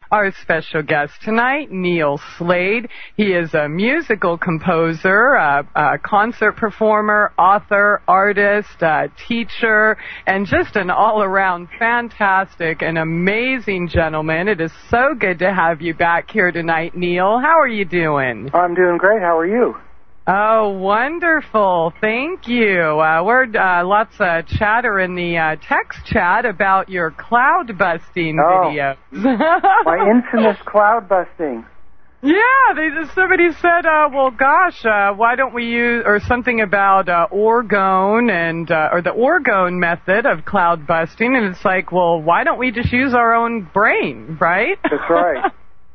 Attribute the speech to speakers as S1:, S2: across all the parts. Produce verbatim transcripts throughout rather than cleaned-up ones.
S1: our special guest tonight, Neil Slade. He is a musical composer, a, a concert performer, author, artist, uh, teacher, and just an all-around fantastic and amazing gentleman. It is so good to have you back here tonight, Neil. How are you doing?
S2: I'm doing great. How are you?
S1: Oh, wonderful. Thank you. Uh, we're uh, lots of chatter in the uh, text chat about your cloud busting
S2: oh,
S1: videos.
S2: My infamous cloud busting.
S1: Yeah, they just, somebody said, uh, well, gosh, uh, why don't we use, or something about uh, orgone and, uh, or the orgone method of cloud busting, and it's like, well, why don't we just use our own brain, right?
S2: That's right.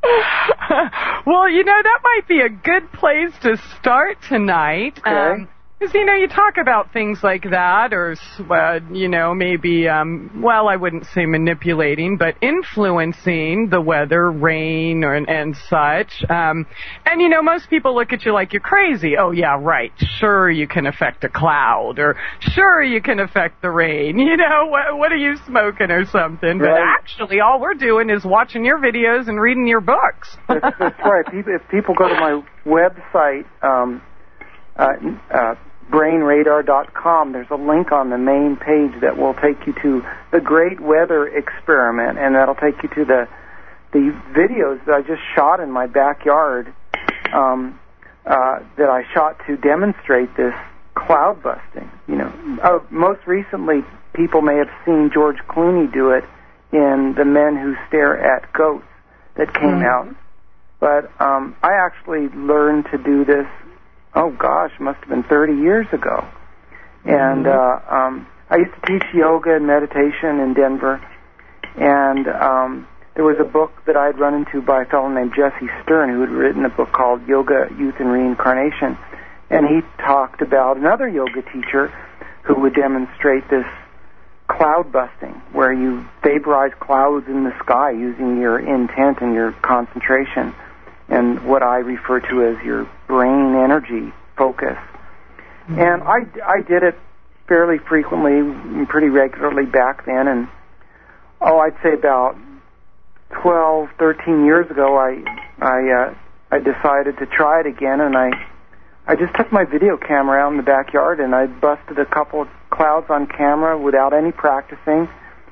S1: Well, you know, that might be a good place to start tonight.
S2: Okay.
S1: Um, Because, you know, you talk about things like that, or, uh, you know, maybe, um, well, I wouldn't say manipulating, but influencing the weather, rain, or, and such. Um, and, you know, most people look at you like you're crazy. Oh, yeah, right. Sure, you can affect a cloud, or sure, you can affect the rain. You know, what, what are you smoking or something? But
S2: right.
S1: Actually, all we're doing is watching your videos and reading your books.
S2: that's, that's right. People, if people go to my website, um, uh, uh, brain radar dot com, there's a link on the main page that will take you to the Great Weather Experiment, and that'll take you to the the videos that I just shot in my backyard um, uh, that I shot to demonstrate this cloud busting. You know, uh, most recently, people may have seen George Clooney do it in The Men Who Stare at Goats that came mm-hmm. out. But um, I actually learned to do this, oh gosh, must have been thirty years ago. And uh, um, I used to teach yoga and meditation in Denver. And um, there was a book that I had run into by a fellow named Jesse Stern, who had written a book called Yoga, Youth, and Reincarnation. And he talked about another yoga teacher who would demonstrate this cloud busting, where you vaporize clouds in the sky using your intent and your concentration, and what I refer to as your brain energy focus. Mm-hmm. And I, I did it fairly frequently, pretty regularly back then, and oh, I'd say about twelve, thirteen years ago, I I uh, I decided to try it again, and I I just took my video camera out in the backyard, and I busted a couple of clouds on camera without any practicing,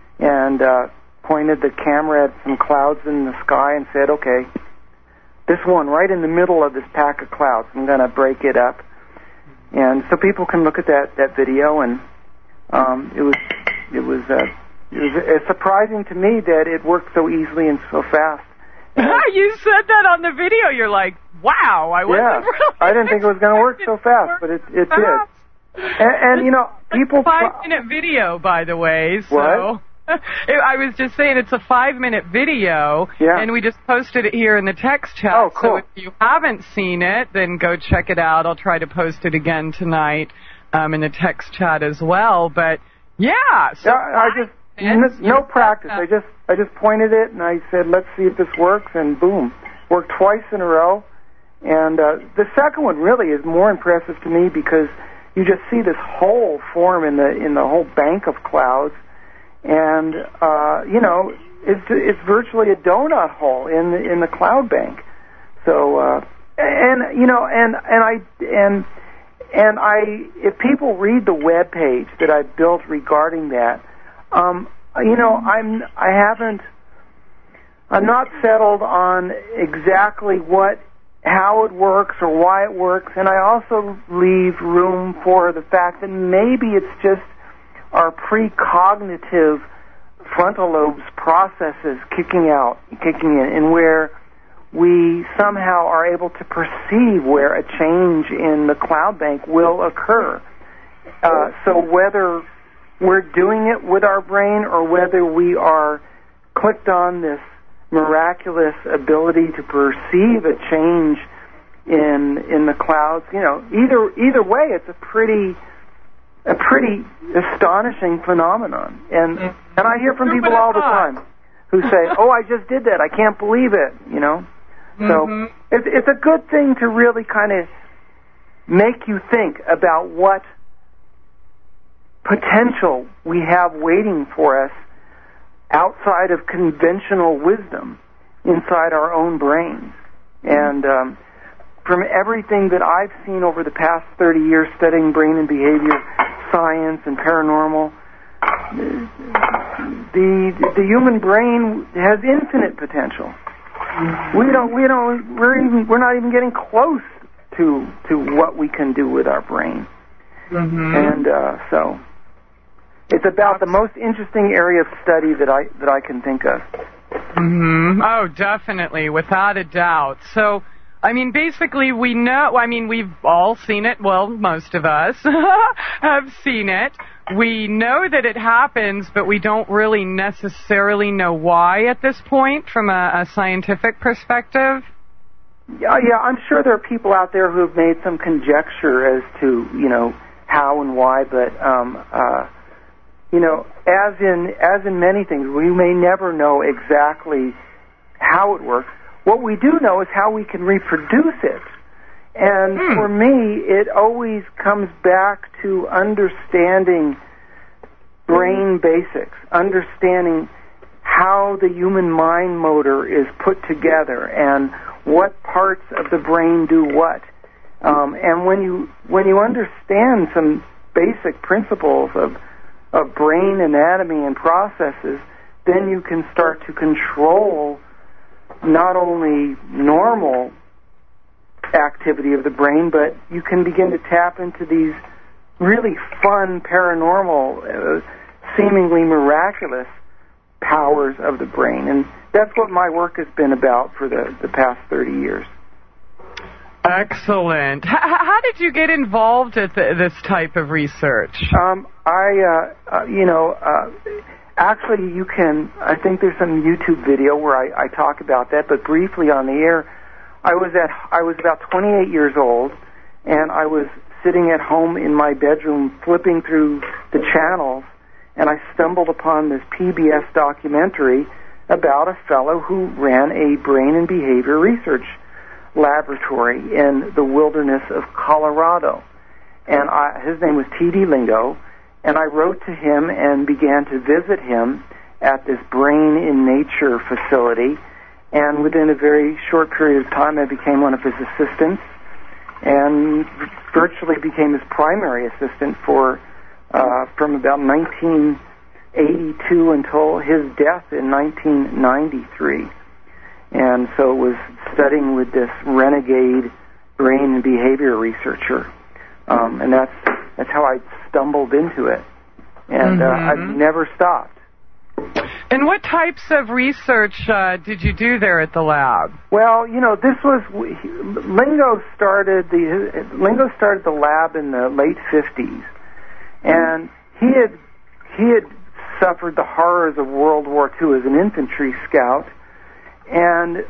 S2: and uh, pointed the camera at some clouds in the sky and said, okay, this one right in the middle of this pack of clouds, I'm going to break it up. And so people can look at that, that video, and um, it was it was, uh, it was uh, surprising to me that it worked so easily and so fast. And
S1: you said that on the video. You're like, wow, I wasn't
S2: yeah,
S1: really
S2: I didn't think it was going to work so fast, but it, it did. And, and, you know, people...
S1: It's a five-minute video, by the way, so...
S2: What?
S1: I was just saying it's a five-minute video,
S2: yeah.
S1: and we just posted it here in the text chat.
S2: Oh, cool.
S1: So if you haven't seen it, then go check it out. I'll try to post it again tonight um, in the text chat as well. But, yeah. So
S2: yeah, I just... Minutes, no practice. I just I just pointed it, and I said, let's see if this works, and boom. Worked twice in a row. And uh, the second one really is more impressive to me because you just see this hole form in the in the whole bank of clouds, and uh, you know it's it's virtually a donut hole in the in the cloud bank. So uh, and you know and and I and and I if people read the web page that I built regarding that, um, you know I'm I haven't I'm not settled on exactly what. How it works or why it works, and I also leave room for the fact that maybe it's just our precognitive frontal lobes processes kicking out, kicking in, and where we somehow are able to perceive where a change in the cloud bank will occur. Uh, so whether we're doing it with our brain or whether we are clicked on this miraculous ability to perceive a change in in the clouds, you know, either either way, it's a pretty a pretty astonishing phenomenon. And and I hear from people all the time who say, "Oh, I just did that. I can't believe it." You know, mm-hmm. so it's it's a good thing to really kind of make you think about what potential we have waiting for us outside of conventional wisdom, inside our own brains. And um, from everything that I've seen over the past thirty years studying brain and behavior science and paranormal, the the human brain has infinite potential. We don't we don't we're even we're not even getting close to to what we can do with our brain.
S1: Mm-hmm.
S2: And uh, so it's about the most interesting area of study that I that I can think of.
S1: Mm-hmm. Oh, definitely, without a doubt. So, I mean, basically, we know, I mean, we've all seen it. Well, most of us have seen it. We know that it happens, but we don't really necessarily know why at this point from a, a scientific perspective.
S2: Yeah, yeah, I'm sure there are people out there who have made some conjecture as to, you know, how and why, but, um, uh, you know, as in as in many things, we may never know exactly how it works. What we do know is how we can reproduce it. And hmm. for me, it always comes back to understanding brain basics, understanding how the human mind motor is put together and what parts of the brain do what. Um, and when you when you understand some basic principles of of brain anatomy and processes, then you can start to control not only normal activity of the brain, but you can begin to tap into these really fun, paranormal, uh, seemingly miraculous powers of the brain. And that's what my work has been about for the, the past thirty years.
S1: Excellent. H- how did you get involved with th- this type of research?
S2: Um, I, uh, uh, you know, uh, actually you can, I think there's some YouTube video where I, I talk about that, but briefly on the air, I was at, I was about twenty-eight years old, and I was sitting at home in my bedroom flipping through the channels, and I stumbled upon this P B S documentary about a fellow who ran a brain and behavior research laboratory in the wilderness of Colorado. And I, his name was T D Lingo, and I wrote to him and began to visit him at this Brain in Nature facility. And within a very short period of time, I became one of his assistants and virtually became his primary assistant for uh, from about nineteen eighty-two until his death in nineteen ninety-three. And so it was studying with this renegade brain and behavior researcher. Um, and that's that's how I stumbled into it. And
S1: mm-hmm.
S2: uh, I've never stopped.
S1: And what types of research uh, did you do there at the lab?
S2: Well, you know, this was Lingo started the Lingo started the lab in the late fifties, and he had he had suffered the horrors of World War Two as an infantry scout, and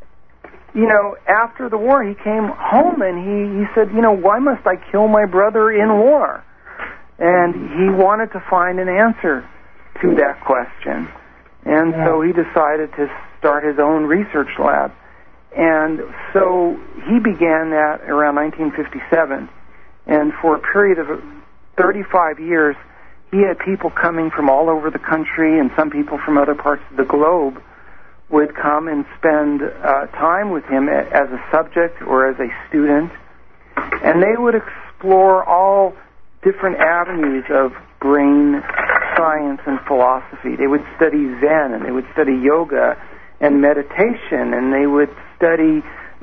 S2: you know, after the war, he came home and he he said, you know, why must I kill my brother in war? And he wanted to find an answer to that question. And yeah. so he decided to start his own research lab. And so he began that around nineteen fifty-seven. And for a period of thirty-five years, he had people coming from all over the country, and some people from other parts of the globe would come and spend uh, time with him as a subject or as a student. And they would explore all different avenues of brain science and philosophy. They would study Zen, and they would study yoga and meditation, and they would study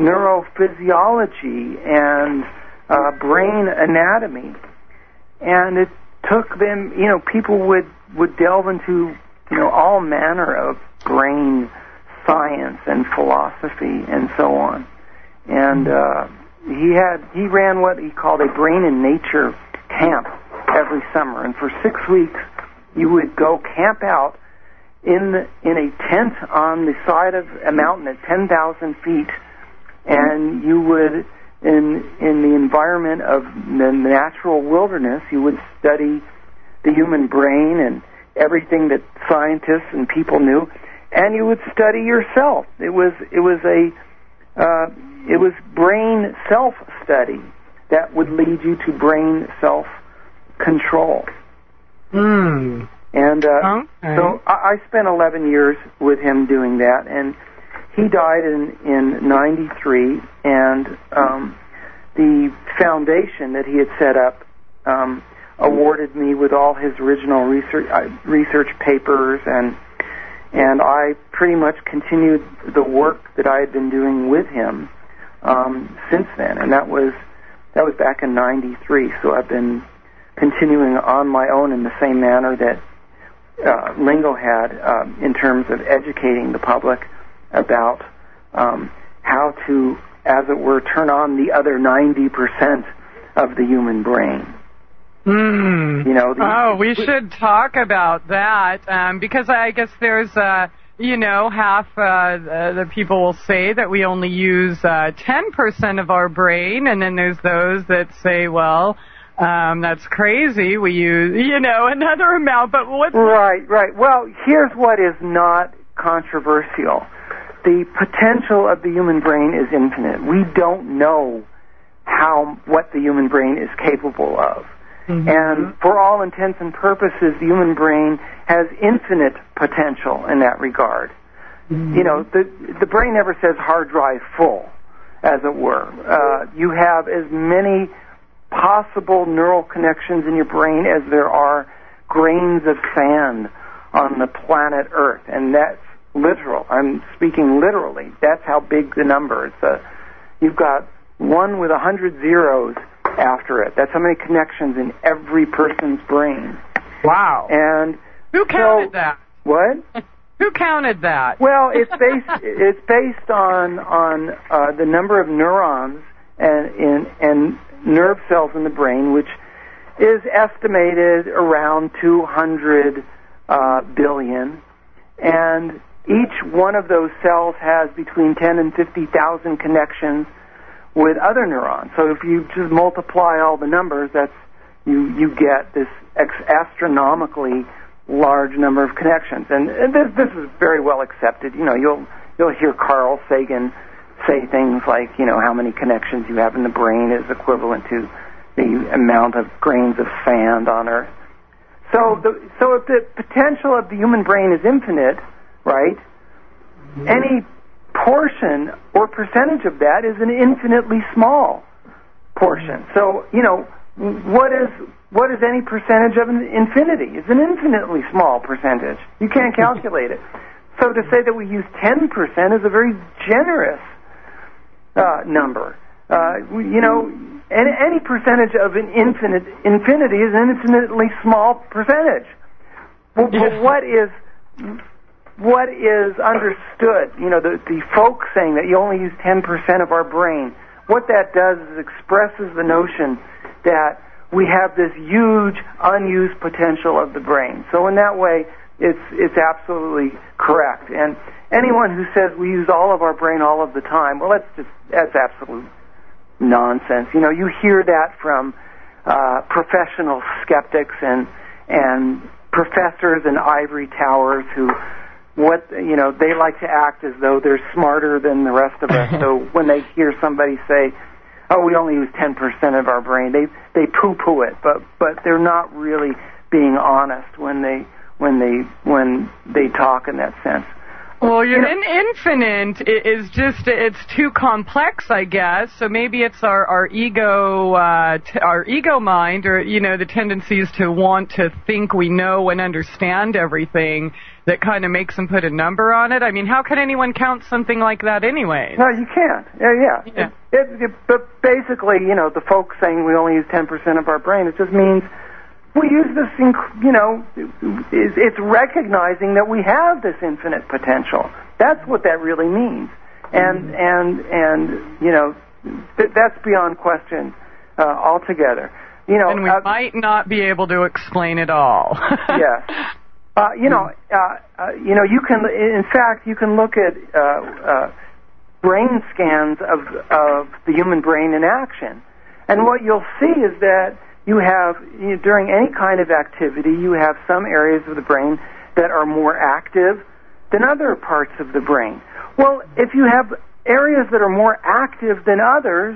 S2: neurophysiology and uh, brain anatomy. And it took them, you know, people would, would delve into, you know, all manner of brain science and philosophy and so on. And uh, he had he ran what he called a Brain in Nature camp every summer, and for six weeks you would go camp out in the, in a tent on the side of a mountain at ten thousand feet, and you would in in the environment of the natural wilderness, you would study the human brain and everything that scientists and people knew, and you would study yourself. It was it was a uh, it was brain self study that would lead you to brain self control.
S1: Mm.
S2: And uh,
S1: okay.
S2: so I, I spent eleven years with him doing that, and he died in in ninety-three, and um, the foundation that he had set up um, awarded me with all his original research uh, research papers, and and I pretty much continued the work that I had been doing with him um, since then, and that was that was back in ninety-three. So I've been continuing on my own in the same manner that uh, Lingo had uh, in terms of educating the public about um, how to, as it were, turn on the other ninety percent of the human brain.
S1: Mm.
S2: You know. The,
S1: oh, we should talk about that um, because I guess there's, uh, you know, half uh, the, the people will say that we only use uh, ten percent of our brain, and then there's those that say, well, um, that's crazy. We use, you know, another amount. But what's
S2: right, right. Well, here's what is not controversial. The potential of the human brain is infinite. We don't know how what the human brain is capable of. Mm-hmm. And for all intents and purposes, the human brain has infinite potential in that regard. Mm-hmm. You know, the the brain never says hard drive full, as it were. Uh, you have as many possible neural connections in your brain as there are grains of sand on the planet Earth, and that's literal. I'm speaking literally. That's how big the number is. Uh, you've got one with a hundred zeros after it. That's how many connections in every person's brain.
S1: Wow.
S2: And
S1: who counted
S2: so,
S1: that?
S2: What?
S1: Who counted that?
S2: Well, it's based it's based on on uh, the number of neurons and in and nerve cells in the brain, which is estimated around two hundred uh, billion, and each one of those cells has between ten and fifty thousand connections with other neurons. So if you just multiply all the numbers, that's you you get this ex- astronomically large number of connections. And, and this this is very well accepted. You know, you'll you'll hear Carl Sagan say things like, you know, how many connections you have in the brain is equivalent to the amount of grains of sand on Earth. So the so if the potential of the human brain is infinite, right? Any portion or percentage of that is an infinitely small portion. So, you know, what is what is any percentage of an infinity? It's an infinitely small percentage. You can't calculate it. So to say that we use ten percent is a very generous uh, number. Uh, you know, any, any percentage of an infinite infinity is an infinitely small percentage. Well, but what is what is understood, you know, the, the folks saying that you only use ten percent of our brain, what that does is expresses the notion that we have this huge unused potential of the brain. So in that way, it's it's absolutely correct. And anyone who says we use all of our brain all of the time, well, that's just that's absolute nonsense. You know, you hear that from uh, professional skeptics and and professors in ivory towers who, what you know, they like to act as though they're smarter than the rest of us. So when they hear somebody say, "Oh, we only use ten percent of our brain," they they poo-poo it, but but they're not really being honest when they when they when they talk in that sense.
S1: Well, you're in infinite is just, it's too complex, I guess. So maybe it's our, our ego, uh, t- our ego mind, or, you know, the tendencies to want to think we know and understand everything that kind of makes them put a number on it. I mean, how can anyone count something like that anyway?
S2: No, you can't. Yeah, yeah.
S1: yeah.
S2: It, it, it, but basically, you know, the folks saying we only use ten percent of our brain, it just means we use this, inc- you know, it's recognizing that we have this infinite potential. That's what that really means. And, and, and you know, th- that's beyond question uh, altogether. You know,
S1: and we uh, might not be able to explain it all.
S2: Yes. Uh, you know, uh, uh, you know, you can, in fact, you can look at uh, uh, brain scans of, of the human brain in action. And what you'll see is that you have, you know, during any kind of activity, you have some areas of the brain that are more active than other parts of the brain. Well, if you have areas that are more active than others,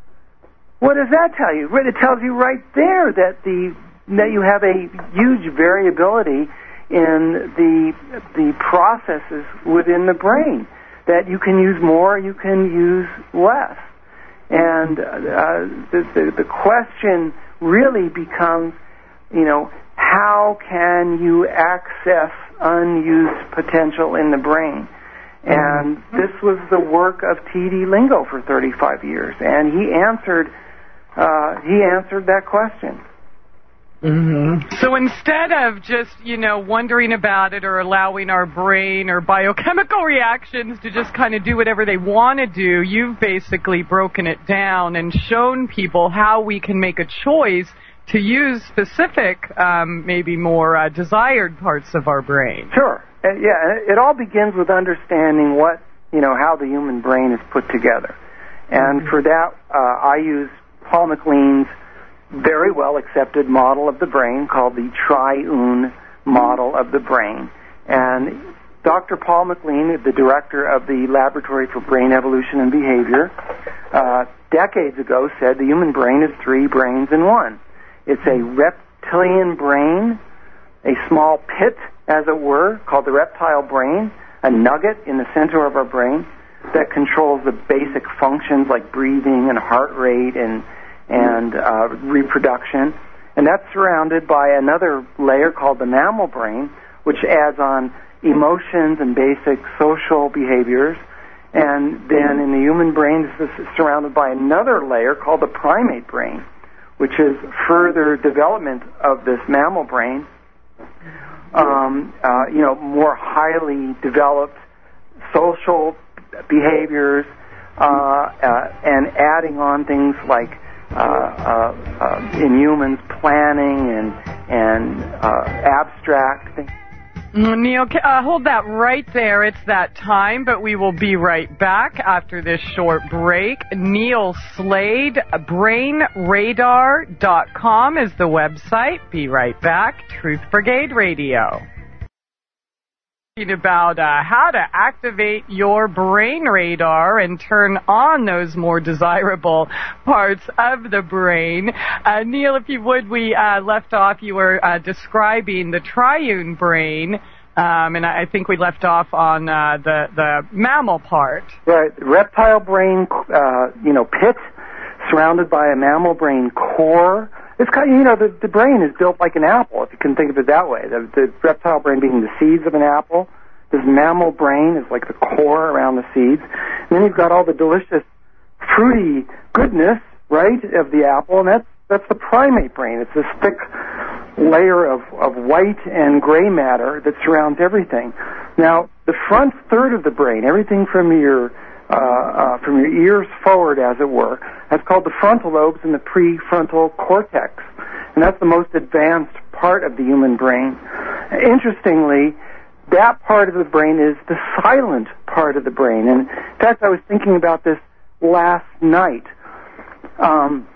S2: what does that tell you? It tells you right there that the that you have a huge variability in the the processes within the brain. that you can use more, you can use less. And uh, the, the, the question really becomes, you know, how can you access unused potential in the brain? And this was the work of T D Lingo for thirty-five years, and he answered uh, he answered that question.
S1: Mm-hmm. So instead of just, you know, wondering about it or allowing our brain or biochemical reactions to just kind of do whatever they want to do, you've basically broken it down and shown people how we can make a choice to use specific, um, maybe more uh, desired parts of our brain.
S2: Sure. Uh, yeah, it all begins with understanding what, you know, how the human brain is put together. And mm-hmm. for that, uh, I use Paul MacLean's very well accepted model of the brain called the triune model of the brain. And Doctor Paul MacLean, the director of the Laboratory for Brain Evolution and Behavior, uh, decades ago said the human brain is three brains in one. It's a reptilian brain, a small pit, as it were, called the reptile brain, a nugget in the center of our brain that controls the basic functions like breathing and heart rate and and uh, reproduction. And that's surrounded by another layer called the mammal brain, which adds on emotions and basic social behaviors. And then in the human brain, this is surrounded by another layer called the primate brain, which is further development of this mammal brain. Um, uh, you know, more highly developed social behaviors, uh, uh, and adding on things like uh, uh, uh, in humans planning and and uh, abstract things.
S1: Neil, uh, hold that right there. It's that time, but we will be right back after this short break. Neil Slade, brain radar dot com is the website. Be right back. Truth Brigade Radio. About uh, how to activate your brain radar and turn on those more desirable parts of the brain. Uh, Neil, if you would, we uh, left off, you were uh, describing the triune brain, um, and I think we left off on uh, the, the mammal part.
S2: Right, reptile brain, uh, you know, pit, surrounded by a mammal brain core. It's kind of, you know, the, the brain is built like an apple, if you can think of it that way. The, the reptile brain being the seeds of an apple. This mammal brain is like the core around the seeds. And then you've got all the delicious, fruity goodness, right, of the apple, and that's that's the primate brain. It's this thick layer of, of white and gray matter that surrounds everything. Now, the front third of the brain, everything from your uh, uh, from your ears forward, as it were, that's called the frontal lobes and the prefrontal cortex. And that's the most advanced part of the human brain. Interestingly, that part of the brain is the silent part of the brain. And in fact, I was thinking about this last night. Um,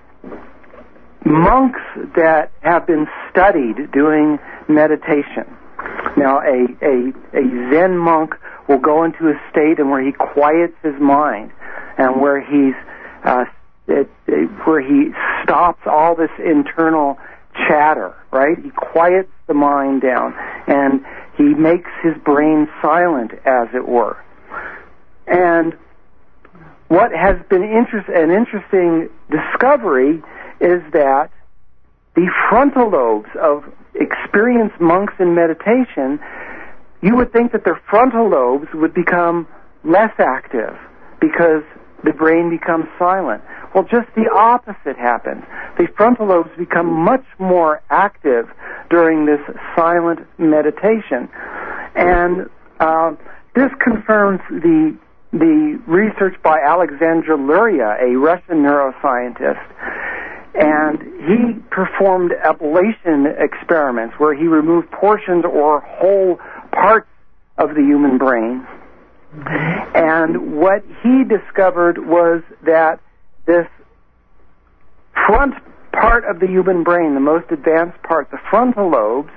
S2: monks that have been studied doing meditation. Now, a, a, a Zen monk will go into a state in where he quiets his mind and where he's uh, it, it, where he stops all this internal chatter, right? He quiets the mind down and he makes his brain silent, as it were. And what has been interest, an interesting discovery is that the frontal lobes of experienced monks in meditation, you would think that their frontal lobes would become less active because the brain becomes silent. Well, just the opposite happens. The frontal lobes become much more active during this silent meditation. And uh, this confirms the the research by Alexandra Luria, a Russian neuroscientist. And he performed ablation experiments where he removed portions or whole parts of the human brain. And what he discovered was that this front part of the human brain, the most advanced part, the frontal lobes,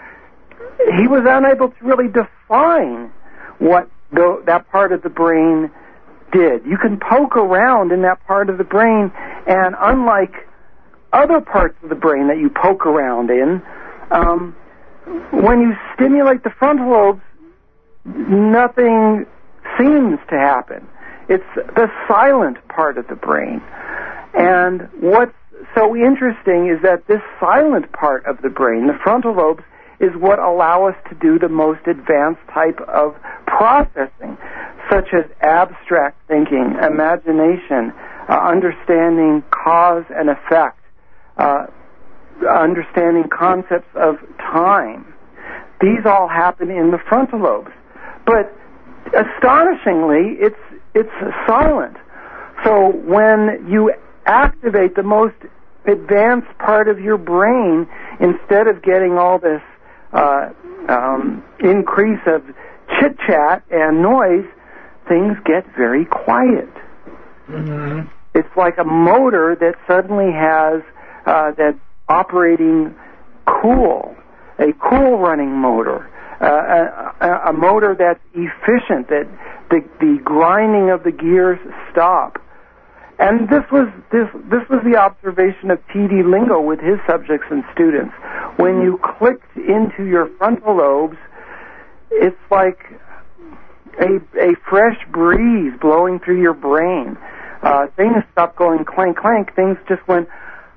S2: he was unable to really define what the, that part of the brain did. You can poke around in that part of the brain, and unlike other parts of the brain that you poke around in, um, when you stimulate the frontal lobes, nothing seems to happen. It's the silent part of the brain. And what's so interesting is that this silent part of the brain, the frontal lobes, is what allow us to do the most advanced type of processing, such as abstract thinking, imagination, uh, understanding cause and effect, uh, understanding concepts of time. These all happen in the frontal lobes. But astonishingly, it's it's silent. So when you activate the most advanced part of your brain, instead of getting all this uh, um, increase of chit-chat and noise, things get very quiet. Mm-hmm. It's like a motor that suddenly has, uh, that's operating cool, a cool running motor, uh, a, a motor that's efficient, that the, the grinding of the gears stop. And this was this this was the observation of T D Lingo with his subjects and students. When you clicked into your frontal lobes, it's like a a fresh breeze blowing through your brain. Uh, things stopped going clank clank. Things just went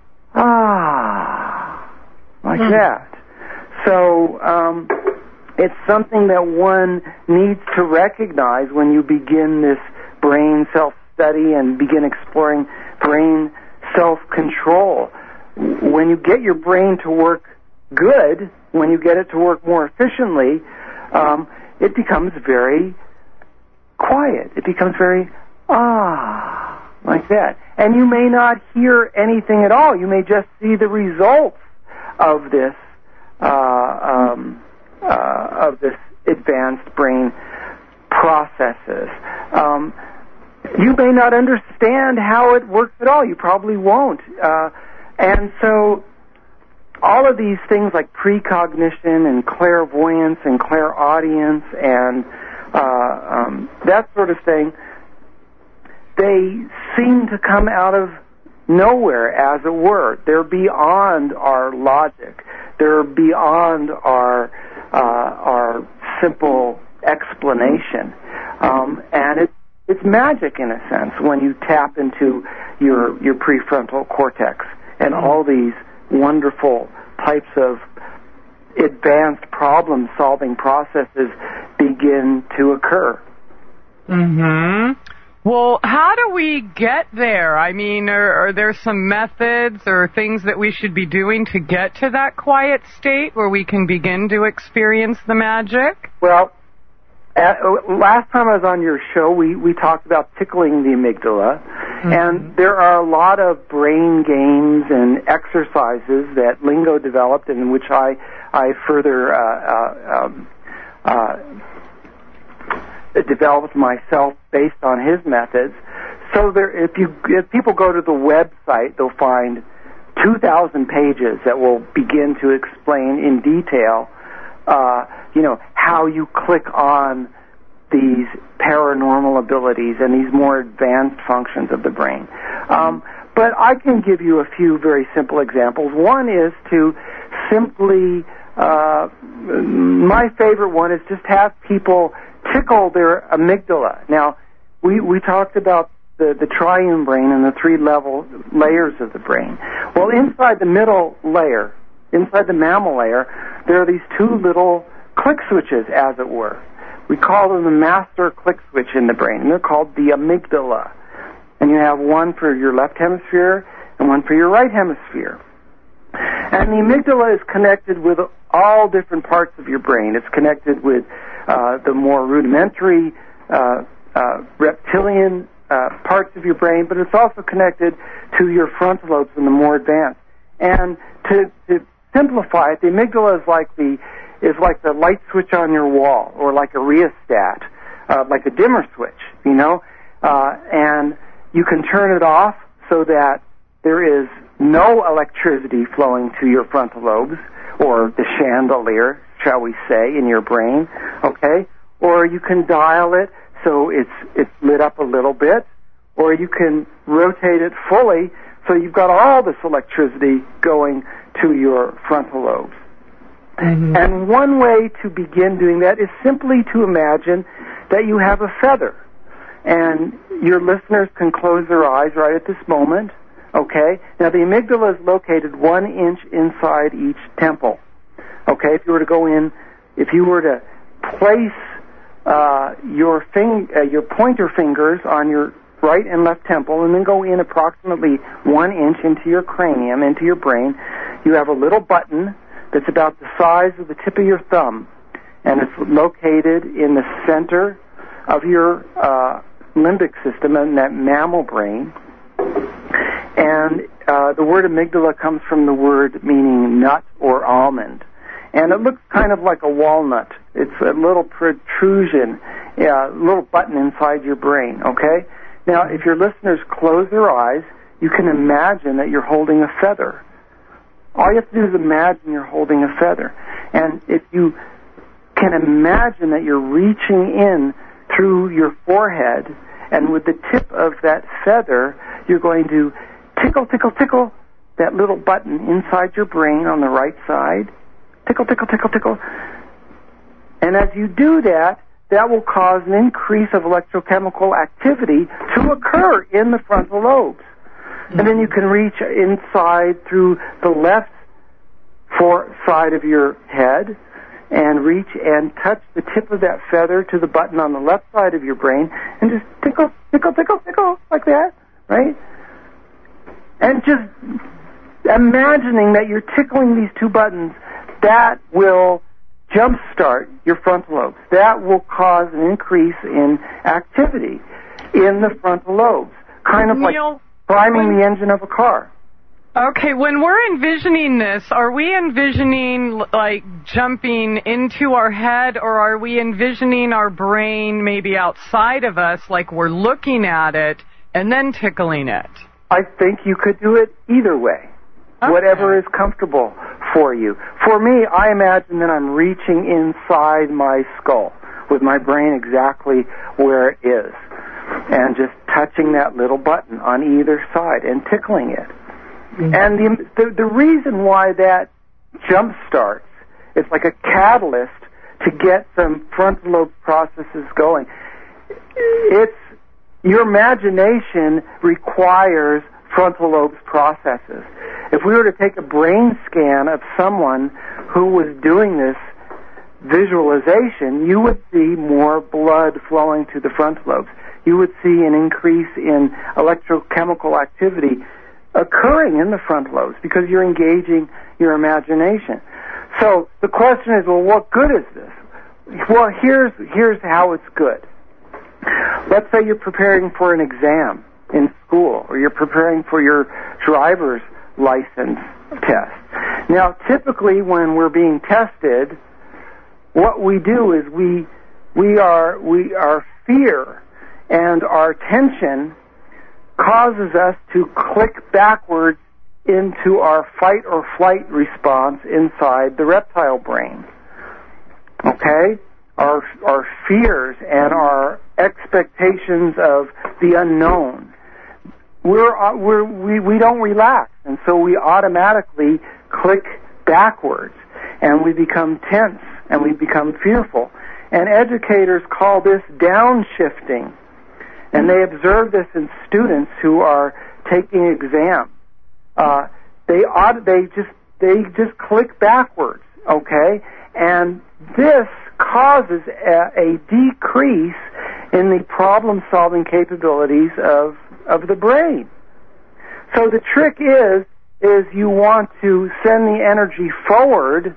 S2: ah like mm. that. So um, it's something that one needs to recognize when you begin this brain self study and begin exploring brain self-control. When you get your brain to work good, when you get it to work more efficiently, um, it becomes very quiet. It becomes very, ah, like that. And you may not hear anything at all. You may just see the results of this, uh, um, uh, of this advanced brain processes. Um, You may not understand how it works at all. You probably won't. Uh, and so all of these things like precognition and clairvoyance and clairaudience and uh, um, that sort of thing, they seem to come out of nowhere, as it were. They're beyond our logic. They're beyond our uh, our simple explanation. Um, and it's It's magic, in a sense, when you tap into your your prefrontal cortex and all these wonderful types of advanced problem-solving processes begin to occur.
S1: Mm-hmm. Well, how do we get there? I mean, are, are there some methods or things that we should be doing to get to that quiet state where we can begin to experience the magic?
S2: Well, Uh, last time I was on your show, we, we talked about tickling the amygdala, mm-hmm. and there are a lot of brain games and exercises that Lingo developed, and in which I I further uh, uh, um, uh, developed myself based on his methods. So there, if you if people go to the website, they'll find two thousand pages that will begin to explain in detail, Uh, you know, how you click on these paranormal abilities and these more advanced functions of the brain. Um, but I can give you a few very simple examples. One is to simply, uh, my favorite one is just have people tickle their amygdala. Now, we, we talked about the, the triune brain and the three level layers of the brain. Well, inside the middle layer, inside the mammal layer, there are these two little click switches, as it were. We call them the master click switch in the brain, and they're called the amygdala. And you have one for your left hemisphere and one for your right hemisphere. And the amygdala is connected with all different parts of your brain. It's connected with uh, the more rudimentary uh, uh, reptilian uh, parts of your brain, but it's also connected to your frontal lobes and the more advanced. And to, to simplify it, the amygdala is like the is like the light switch on your wall, or like a rheostat, uh, like a dimmer switch, you know, uh, and you can turn it off so that there is no electricity flowing to your frontal lobes, or the chandelier, shall we say, in your brain, okay? Or you can dial it so it's it's lit up a little bit, or you can rotate it fully so you've got all this electricity going to your frontal lobes. Mm-hmm. And one way to begin doing that is simply to imagine that you have a feather. And your listeners can close their eyes right at this moment, okay? Now, the amygdala is located one inch inside each temple, okay? If you were to go in, if you were to place uh, your, fing- uh, your pointer fingers on your right and left temple and then go in approximately one inch into your cranium, into your brain, you have a little button that's about the size of the tip of your thumb, and it's located in the center of your uh, limbic system in that mammal brain. And uh, the word amygdala comes from the word meaning nut or almond. And it looks kind of like a walnut. It's a little protrusion, a little button inside your brain, okay? Now, if your listeners close their eyes, you can imagine that you're holding a feather. All you have to do is imagine you're holding a feather. And if you can imagine that you're reaching in through your forehead, and with the tip of that feather, you're going to tickle, tickle, tickle that little button inside your brain on the right side. Tickle, tickle, tickle, tickle. And as you do that, that will cause an increase of electrochemical activity to occur in the frontal lobes. And then you can reach inside through the left for side of your head and reach and touch the tip of that feather to the button on the left side of your brain and just tickle, tickle, tickle, tickle, like that, right? And just imagining that you're tickling these two buttons, that will jumpstart your frontal lobes. That will cause an increase in activity in the frontal lobes, kind of like
S1: Neil,
S2: priming
S1: when,
S2: the engine of a car.
S1: Okay, when we're envisioning this, are we envisioning like jumping into our head, or are we envisioning our brain maybe outside of us, like we're looking at it and then tickling it?
S2: I think you could do it either way, okay. Whatever is comfortable for you. For me, I imagine that I'm reaching inside my skull with my brain exactly where it is and just touching that little button on either side and tickling it. Mm-hmm. And the, the the reason why that jump starts, it's like a catalyst to get some frontal lobe processes going. It's your imagination requires frontal lobe processes. If we were to take a brain scan of someone who was doing this visualization, you would see more blood flowing to the frontal lobes. You would see an increase in electrochemical activity occurring in the frontal lobes because you're engaging your imagination. So the question is, well, what good is this? Well, here's here's how it's good. Let's say you're preparing for an exam in school, or you're preparing for your driver's license test. Now, typically when we're being tested, what we do is we we are we our fear and our tension causes us to click backwards into our fight or flight response inside the reptile brain. Okay? Our our fears and our expectations of the unknown. We're, we're we we don't relax, and so we automatically click backwards, and we become tense, and we become fearful. And educators call this downshifting. And they observe this in students who are taking exams. Uh, they ought, they just they just click backwards, okay? And this causes a, a decrease in the problem-solving capabilities of of the brain. So the trick is is you want to send the energy forward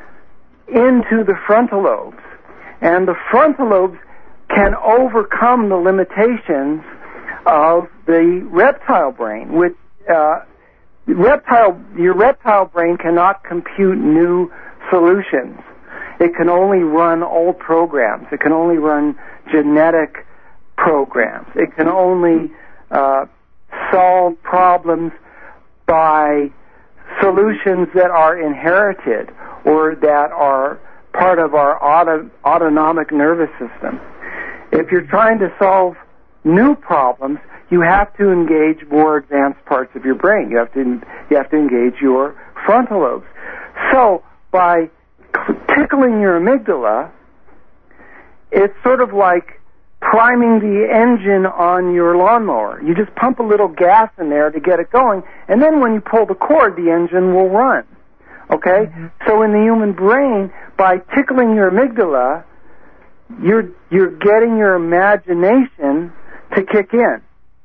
S2: into the frontal lobes, and the frontal lobes can overcome the limitations of the reptile brain, which uh, reptile your reptile brain cannot compute new solutions. It can only run old programs. It can only run genetic programs. It can only uh, solve problems by solutions that are inherited or that are part of our auto, autonomic nervous system. If you're trying to solve new problems, you have to engage more advanced parts of your brain. You have to you have to engage your frontal lobes. So by tickling your amygdala, it's sort of like priming the engine on your lawnmower. You just pump a little gas in there to get it going, and then when you pull the cord, the engine will run. Okay? Mm-hmm. So in the human brain, by tickling your amygdala, you're you're getting your imagination to kick in.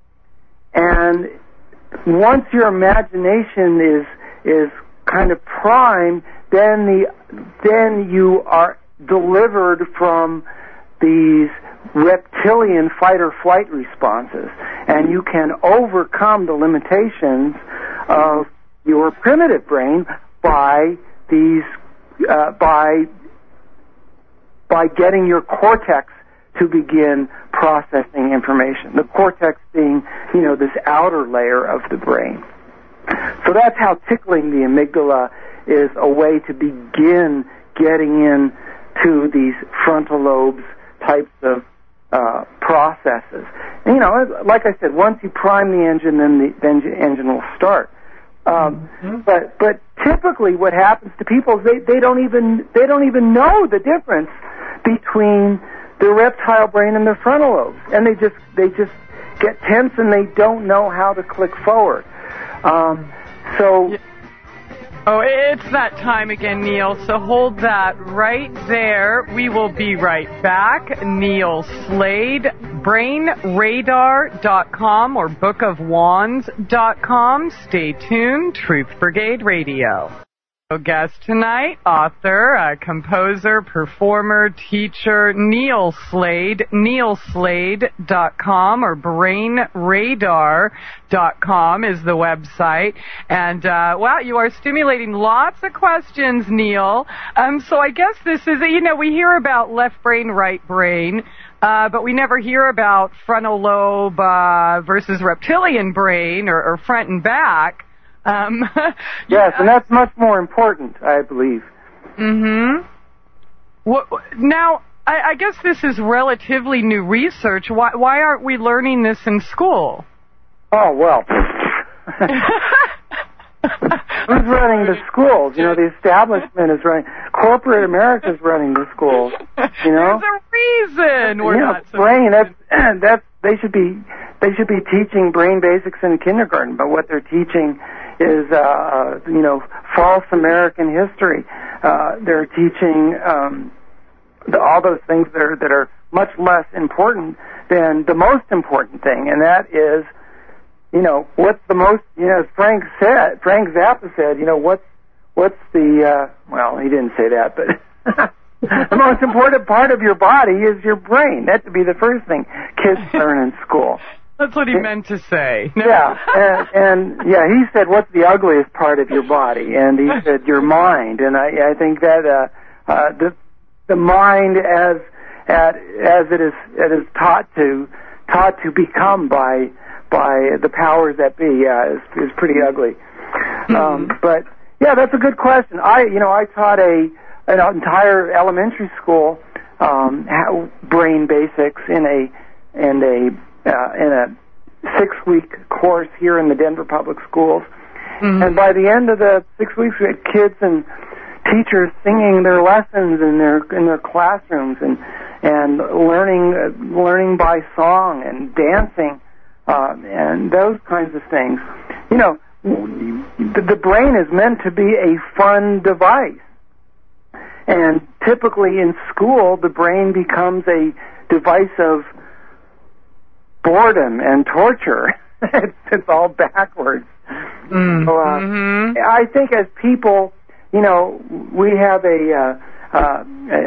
S2: And once your imagination is is kind of primed, then the then you are delivered from these reptilian fight or flight responses, and you can overcome the limitations of your primitive brain by these uh, by by getting your cortex to begin processing information. The cortex being, you know, this outer layer of the brain. So that's how tickling the amygdala is a way to begin getting in to these frontal lobes types of uh, processes. And, you know, like I said, once you prime the engine, then the, then the engine will start. Um, mm-hmm. But but typically, what happens to people is they, they don't even they don't even know the difference between the reptile brain and their frontal lobes, and they just they just get tense and they don't know how to click forward. Um, so.
S1: Oh, it's that time again, Neil, so hold that right there. We will be right back. Neil Slade, brain radar dot com or book of wands dot com. Stay tuned, Truth Brigade Radio. Guest tonight, author, uh, composer, performer, teacher, Neil Slade, neil slade dot com or brain radar dot com is the website. And, uh, wow, you are stimulating lots of questions, Neil. Um, so I guess this is, you know, we hear about left brain, right brain, uh, but we never hear about frontal lobe, uh, versus reptilian brain or, or front and back. Um,
S2: yes, and that's much more important, I believe.
S1: Mm-hmm. What, now, I, I guess this is relatively new research. Why, why aren't we learning this in school?
S2: Oh, well. Who's running the schools? You know, the establishment is running. Corporate America is running the schools. You know,
S1: there's a reason we're
S2: you know,
S1: not. So
S2: brain. That's that's. They should be. They should be teaching brain basics in kindergarten. But what they're teaching is, uh, you know, false American history. Uh, they're teaching um, the, all those things that are that are much less important than the most important thing, and that is, you know, what's the most, you know, as Frank said, Frank Zappa said, you know, what's, what's the, uh, well, he didn't say that, but the most important part of your body is your brain. That would be the first thing kids learn in school.
S1: That's what he it, meant to say.
S2: Yeah, and, and, yeah, he said, what's the ugliest part of your body? And he said, your mind. And I, I think that, uh, uh, the, the mind as, at, as it is, it is taught to, taught to become by, by the powers that be, yeah, is, is pretty ugly. Um, but yeah, that's a good question. I, you know, I taught a an entire elementary school um, brain basics in a in a uh, in a six week course here in the Denver Public Schools, mm-hmm. and by the end of the six weeks, we had kids and teachers singing their lessons in their in their classrooms and and learning uh, learning by song and dancing. Uh, and those kinds of things. You know, the, the brain is meant to be a fun device. And typically in school, the brain becomes a device of boredom and torture. it's, it's all backwards.
S1: Mm,
S2: so, uh,
S1: mm-hmm.
S2: I think as people, you know, we have a, uh, uh,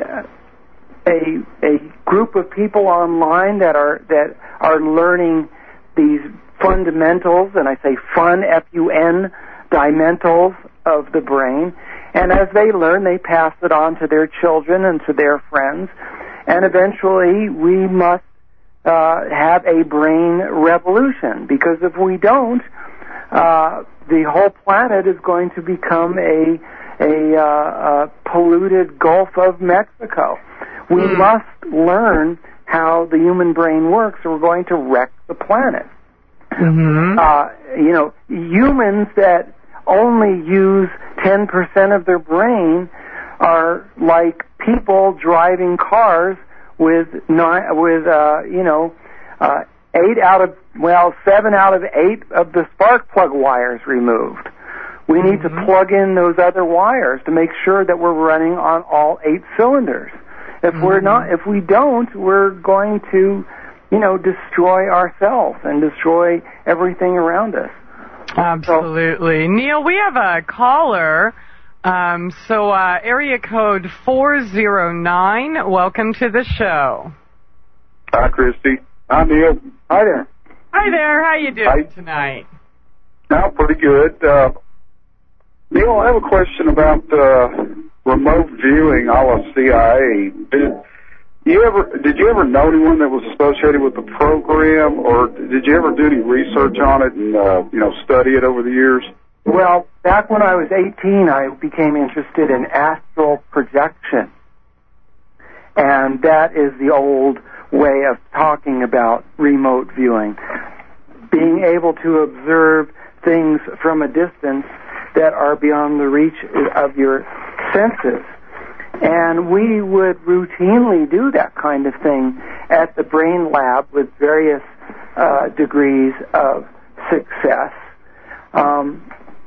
S2: a, a group of people online that are, that are learning these fundamentals, and I say fun, F U N, dimentals of the brain. And as they learn, they pass it on to their children and to their friends. And eventually, we must uh, have a brain revolution, because if we don't, uh, the whole planet is going to become a, a, uh, a polluted Gulf of Mexico. We mm. must learn how the human brain works, or we're going to wreck the planet.
S1: Mm-hmm.
S2: Uh, you know, humans that only use ten percent of their brain are like people driving cars with nine, with uh, you know, uh, eight out of well, seven out of eight of the spark plug wires removed. We need mm-hmm. to plug in those other wires to make sure that we're running on all eight cylinders. If mm-hmm. we're not, if we don't, we're going to, you know, destroy ourselves and destroy everything around us.
S1: Absolutely. So, Neil, we have a caller. Um, so, uh, area code four zero nine, welcome to the show.
S3: Hi, Christy. Hi, Neil.
S2: Hi there.
S1: Hi there. How you doing Hi. tonight?
S3: Now, pretty good. Uh, Neil, I have a question about uh, remote viewing a la C I A. Did you ever did you ever know anyone that was associated with the program, or did you ever do any research on it and uh, you know study it over the years?
S2: Well, back when I was eighteen, I became interested in astral projection, and that is the old way of talking about remote viewing, being able to observe things from a distance that are beyond the reach of your senses. And we would routinely do that kind of thing at the Brain Lab with various uh, degrees of success. Um,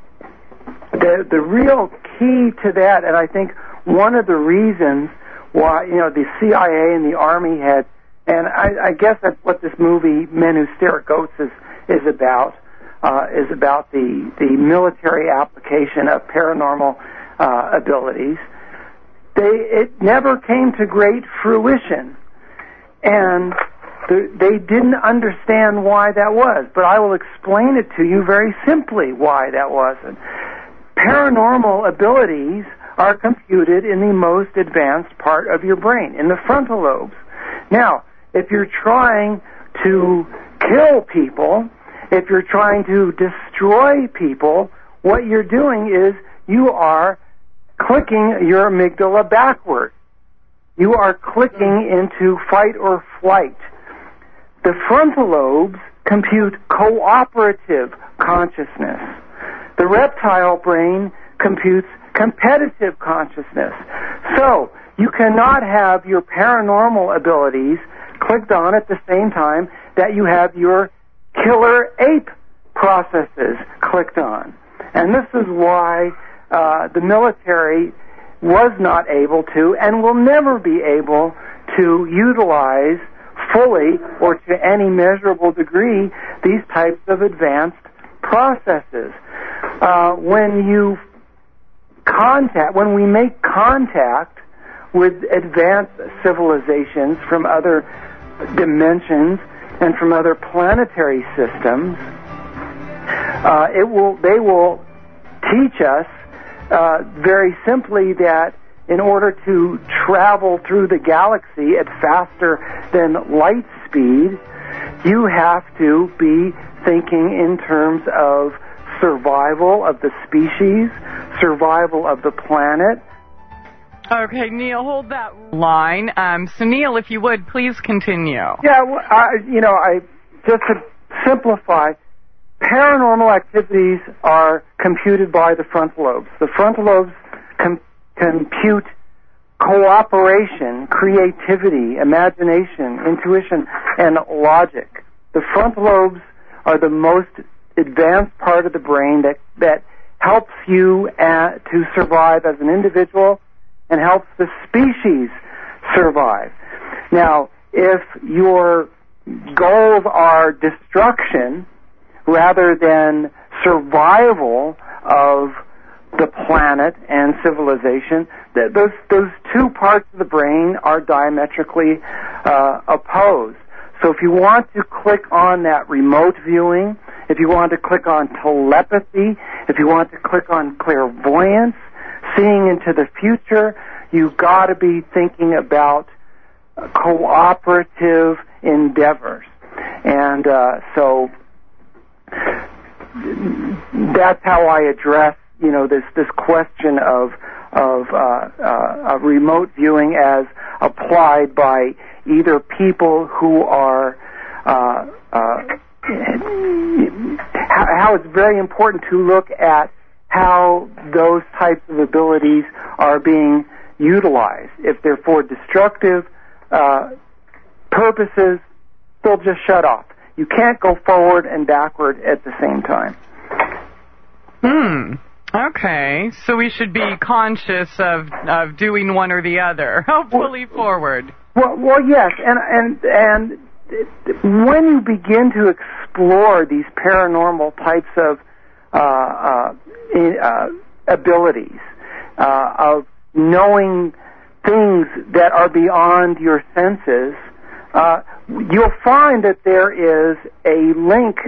S2: the, the real key to that, and I think one of the reasons why, you know, the C I A and the Army had, and I, I guess that's what this movie, Men Who Stare at Goats, is, is about, uh, is about the, the military application of paranormal uh, abilities. They, it never came to great fruition, and the, they didn't understand why that was, but I will explain it to you very simply why that wasn't. Paranormal abilities are computed in the most advanced part of your brain, in the frontal lobes. Now, if you're trying to kill people, if you're trying to destroy people, what you're doing is you are clicking your amygdala backward. You are clicking into fight or flight. The frontal lobes compute cooperative consciousness. The reptile brain computes competitive consciousness. So, you cannot have your paranormal abilities clicked on at the same time that you have your killer ape processes clicked on. And this is why uh, the military was not able to and will never be able to utilize fully or to any measurable degree these types of advanced processes. Uh, when you contact, when we make contact with advanced civilizations from other dimensions and from other planetary systems, uh, it will, they will teach us uh, very simply that in order to travel through the galaxy at faster than light speed, you have to be thinking in terms of survival of the species, survival of the planet.
S1: Okay, Neil, hold that line. Um, so, Neil, if you would, please continue.
S2: Yeah, well, I, you know, I just to simplify, paranormal activities are computed by the frontal lobes. The frontal lobes com- compute cooperation, creativity, imagination, intuition, and logic. The frontal lobes are the most advanced part of the brain that, that helps you uh, to survive as an individual and helps the species survive. Now, if your goals are destruction rather than survival of the planet and civilization, th- those those two parts of the brain are diametrically uh, opposed. So if you want to click on that remote viewing, if you want to click on telepathy, if you want to click on clairvoyance, seeing into the future, you've got to be thinking about uh, cooperative endeavors. And uh, so that's how I address, you know, this, this question of of uh, uh, remote viewing as applied by either people who are uh, uh, how it's very important to look at how those types of abilities are being utilized. If they're for destructive uh, purposes, they'll just shut off. You can't go forward and backward at the same time.
S1: Hmm. Okay. So we should be conscious of of doing one or the other. Hopefully forward.
S2: Well, well, yes, and and and when you begin to explore these paranormal types of uh, uh, in, uh, abilities uh, of knowing things that are beyond your senses, uh, you'll find that there is a link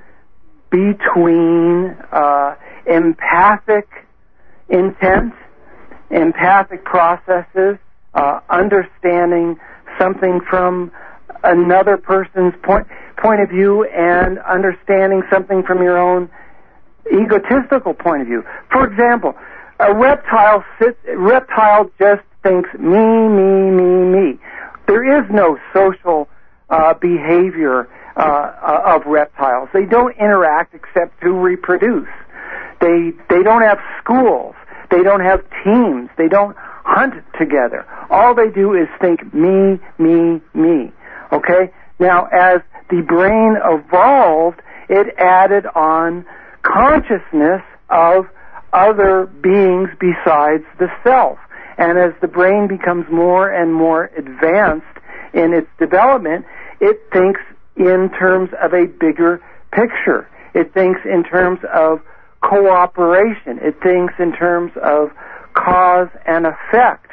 S2: between uh, empathic intent, empathic processes, uh, understanding something from another person's point point of view, and understanding something from your own egotistical point of view. For example, a reptile sits. Reptile just thinks me, me, me, me. There is no social uh, behavior uh, of reptiles. They don't interact except to reproduce. They they don't have schools. They don't have teams. They don't hunt together. All they do is think me, me, me. Okay? Now, as the brain evolved, it added on consciousness of other beings besides the self. And as the brain becomes more and more advanced in its development, it thinks in terms of a bigger picture. It thinks in terms of cooperation. It thinks in terms of cause and effect.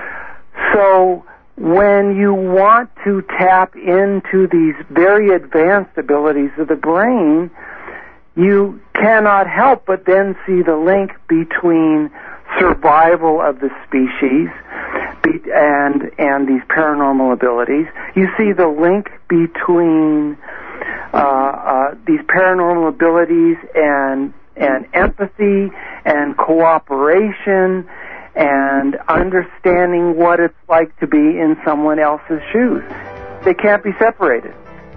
S2: So when you want to tap into these very advanced abilities of the brain, you cannot help but then see the link between survival of the species and and these paranormal abilities. You see the link between uh, uh, these paranormal abilities and and empathy and cooperation and understanding what it's like to be in someone else's shoes. They can't be separated.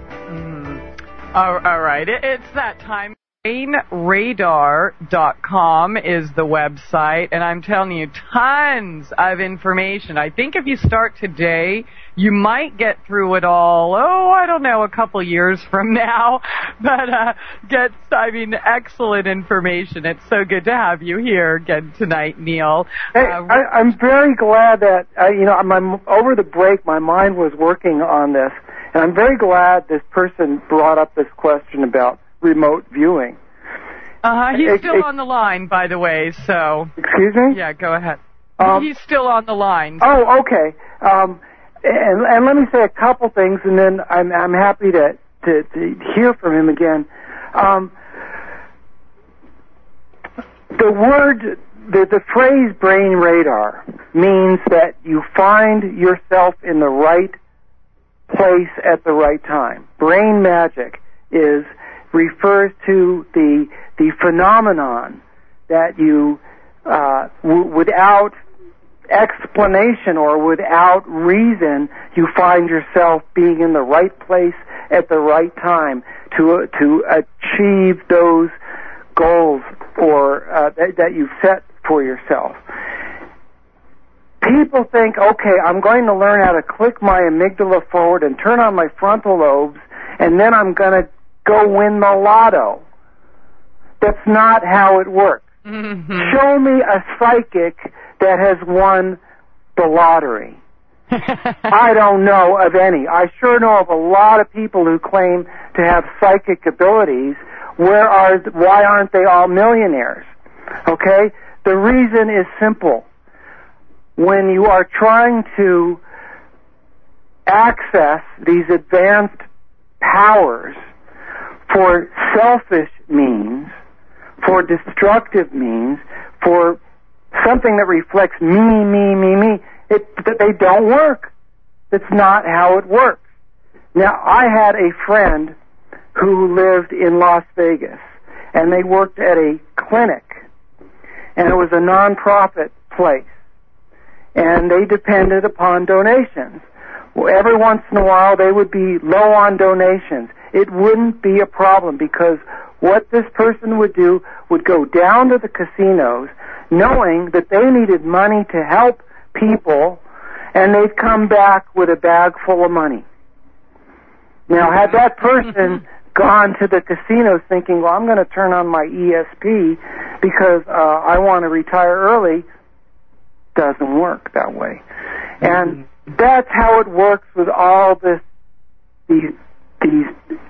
S1: Mm. All, all right. It, it's that time. brain radar dot com is the website, and I'm telling you, tons of information. I think if you start today, you might get through it all, oh, I don't know, a couple years from now, but uh, get, I mean, excellent information. It's so good to have you here again tonight, Neil.
S2: Hey,
S1: uh,
S2: I, I'm very glad that, uh, you know, my, over the break, my mind was working on this, and I'm very glad this person brought up this question about remote viewing.
S1: Uh-huh. He's
S2: it,
S1: still
S2: it,
S1: on the line, by the way, so...
S2: Excuse me?
S1: Yeah, go ahead.
S2: Um,
S1: He's still on the line.
S2: Oh, okay. Um, and, and let me say a couple things, and then I'm, I'm happy to, to, to hear from him again. Um, the word, the, the phrase brain radar means that you find yourself in the right place at the right time. Brain magic is... refers to the the phenomenon that you, uh, w- without explanation or without reason, you find yourself being in the right place at the right time to uh, to achieve those goals or uh, that, that you've set for yourself. People think, okay, I'm going to learn how to click my amygdala forward and turn on my frontal lobes, and then I'm going to go win the lotto. That's not how it works.
S1: Mm-hmm.
S2: Show me a psychic that has won the lottery. I don't know of any. I sure know of a lot of people who claim to have psychic abilities. Where are? Why aren't they all millionaires? Okay? The reason is simple. When you are trying to access these advanced powers for selfish means, for destructive means, for something that reflects me, me, me, me, it, they don't work. That's not how it works. Now, I had a friend who lived in Las Vegas, and they worked at a clinic, and it was a non-profit place, and they depended upon donations. Well, every once in a while, they would be low on donations. It wouldn't be a problem because what this person would do would go down to the casinos knowing that they needed money to help people, and they've come back with a bag full of money. Now, had that person gone to the casinos thinking, well, I'm going to turn on my E S P because uh, I want to retire early, doesn't work that way. And that's how it works with all this, these, these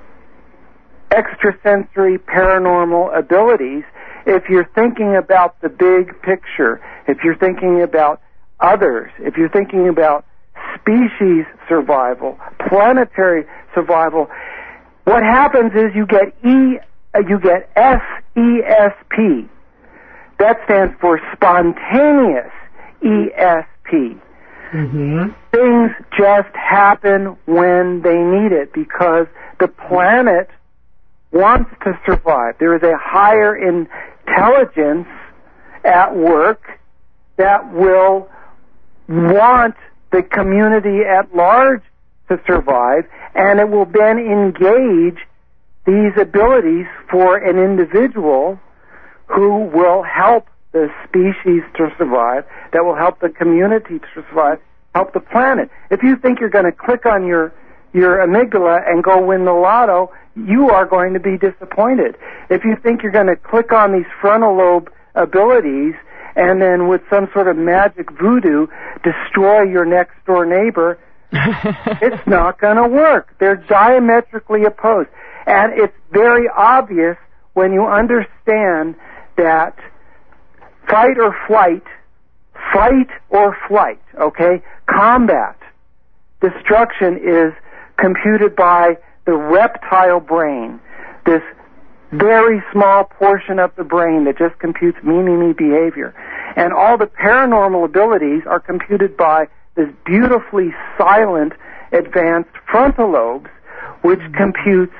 S2: extrasensory paranormal abilities. If you're thinking about the big picture, if you're thinking about others, if you're thinking about species survival, planetary survival, what happens is you get E, uh, you get S E S P. That stands for spontaneous E S P. Mm-hmm. Things just happen when they need it because the planet wants to survive. There is a higher intelligence at work that will want the community at large to survive, and it will then engage these abilities for an individual who will help the species to survive, that will help the community to survive, help the planet. If you think you're going to click on your, your amygdala and go win the lotto, you are going to be disappointed. If you think you're going to click on these frontal lobe abilities and then with some sort of magic voodoo destroy your next door neighbor, it's not going to work. They're diametrically opposed. And it's very obvious when you understand that fight or flight, fight or flight, okay? Combat, destruction is computed by the reptile brain, this very small portion of the brain that just computes me, me, me behavior. And all the paranormal abilities are computed by this beautifully silent, advanced frontal lobes, which computes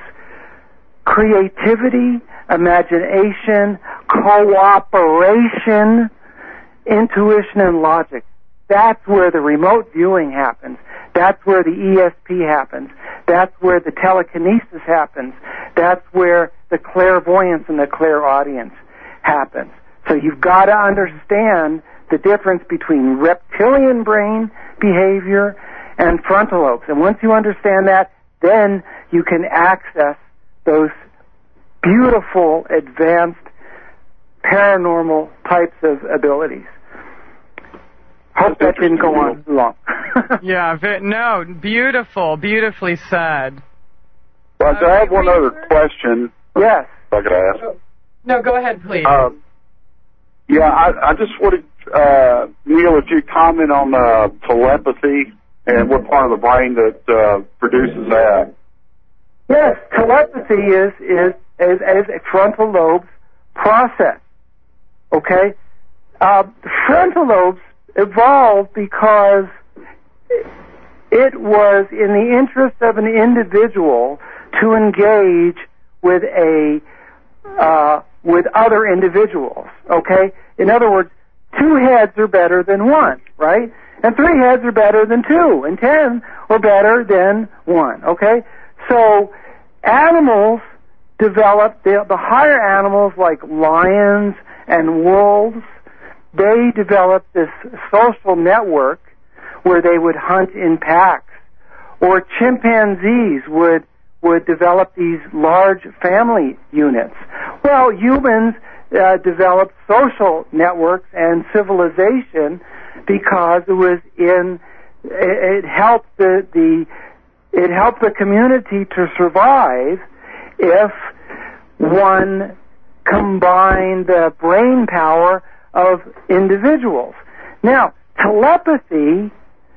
S2: creativity, imagination, cooperation, intuition, and logic. That's where the remote viewing happens. That's where the E S P happens. That's where the telekinesis happens. That's where the clairvoyance and the clairaudience happens. So you've got to understand the difference between reptilian brain behavior and frontal lobes. And once you understand that, then you can access those beautiful, advanced, paranormal types of abilities. Hope that didn't go on too long.
S1: Yeah, no, beautiful, beautifully said.
S3: Well, so I have one other question.
S2: Yes.
S3: If I could ask.
S1: No, go ahead, please.
S3: Uh, yeah, I, I just wanted, uh, Neil, if you'd comment on uh, telepathy and what part of the brain that uh, produces that.
S2: Yes, telepathy is, is, is, is a frontal lobe process. Okay? Uh, frontal lobes evolved because it was in the interest of an individual to engage with a uh, with other individuals. Okay, in other words, two heads are better than one, right? And three heads are better than two, and ten are better than one. Okay, so animals developed the, the higher animals like lions and wolves. They developed this social network where they would hunt in packs, or chimpanzees would would develop these large family units. Well, humans uh, developed social networks and civilization because it was in it, it helped the the it helped the community to survive if one combined the brain power of individuals. Now, telepathy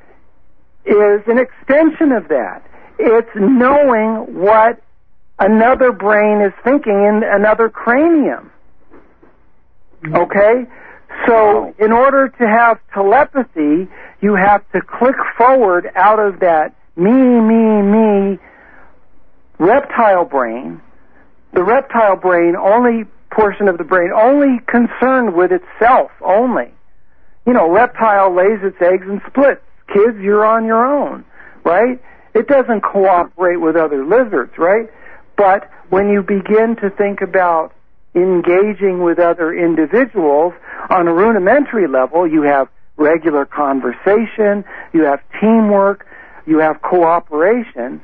S2: is an extension of that. It's knowing what another brain is thinking in another cranium. Okay? So, in order to have telepathy, you have to click forward out of that me, me, me reptile brain. The reptile brain only portion of the brain only concerned with itself only. You know, reptile lays its eggs and splits. Kids, you're on your own, right? It doesn't cooperate with other lizards, right? But when you begin to think about engaging with other individuals on a rudimentary level, you have regular conversation, you have teamwork, you have cooperation.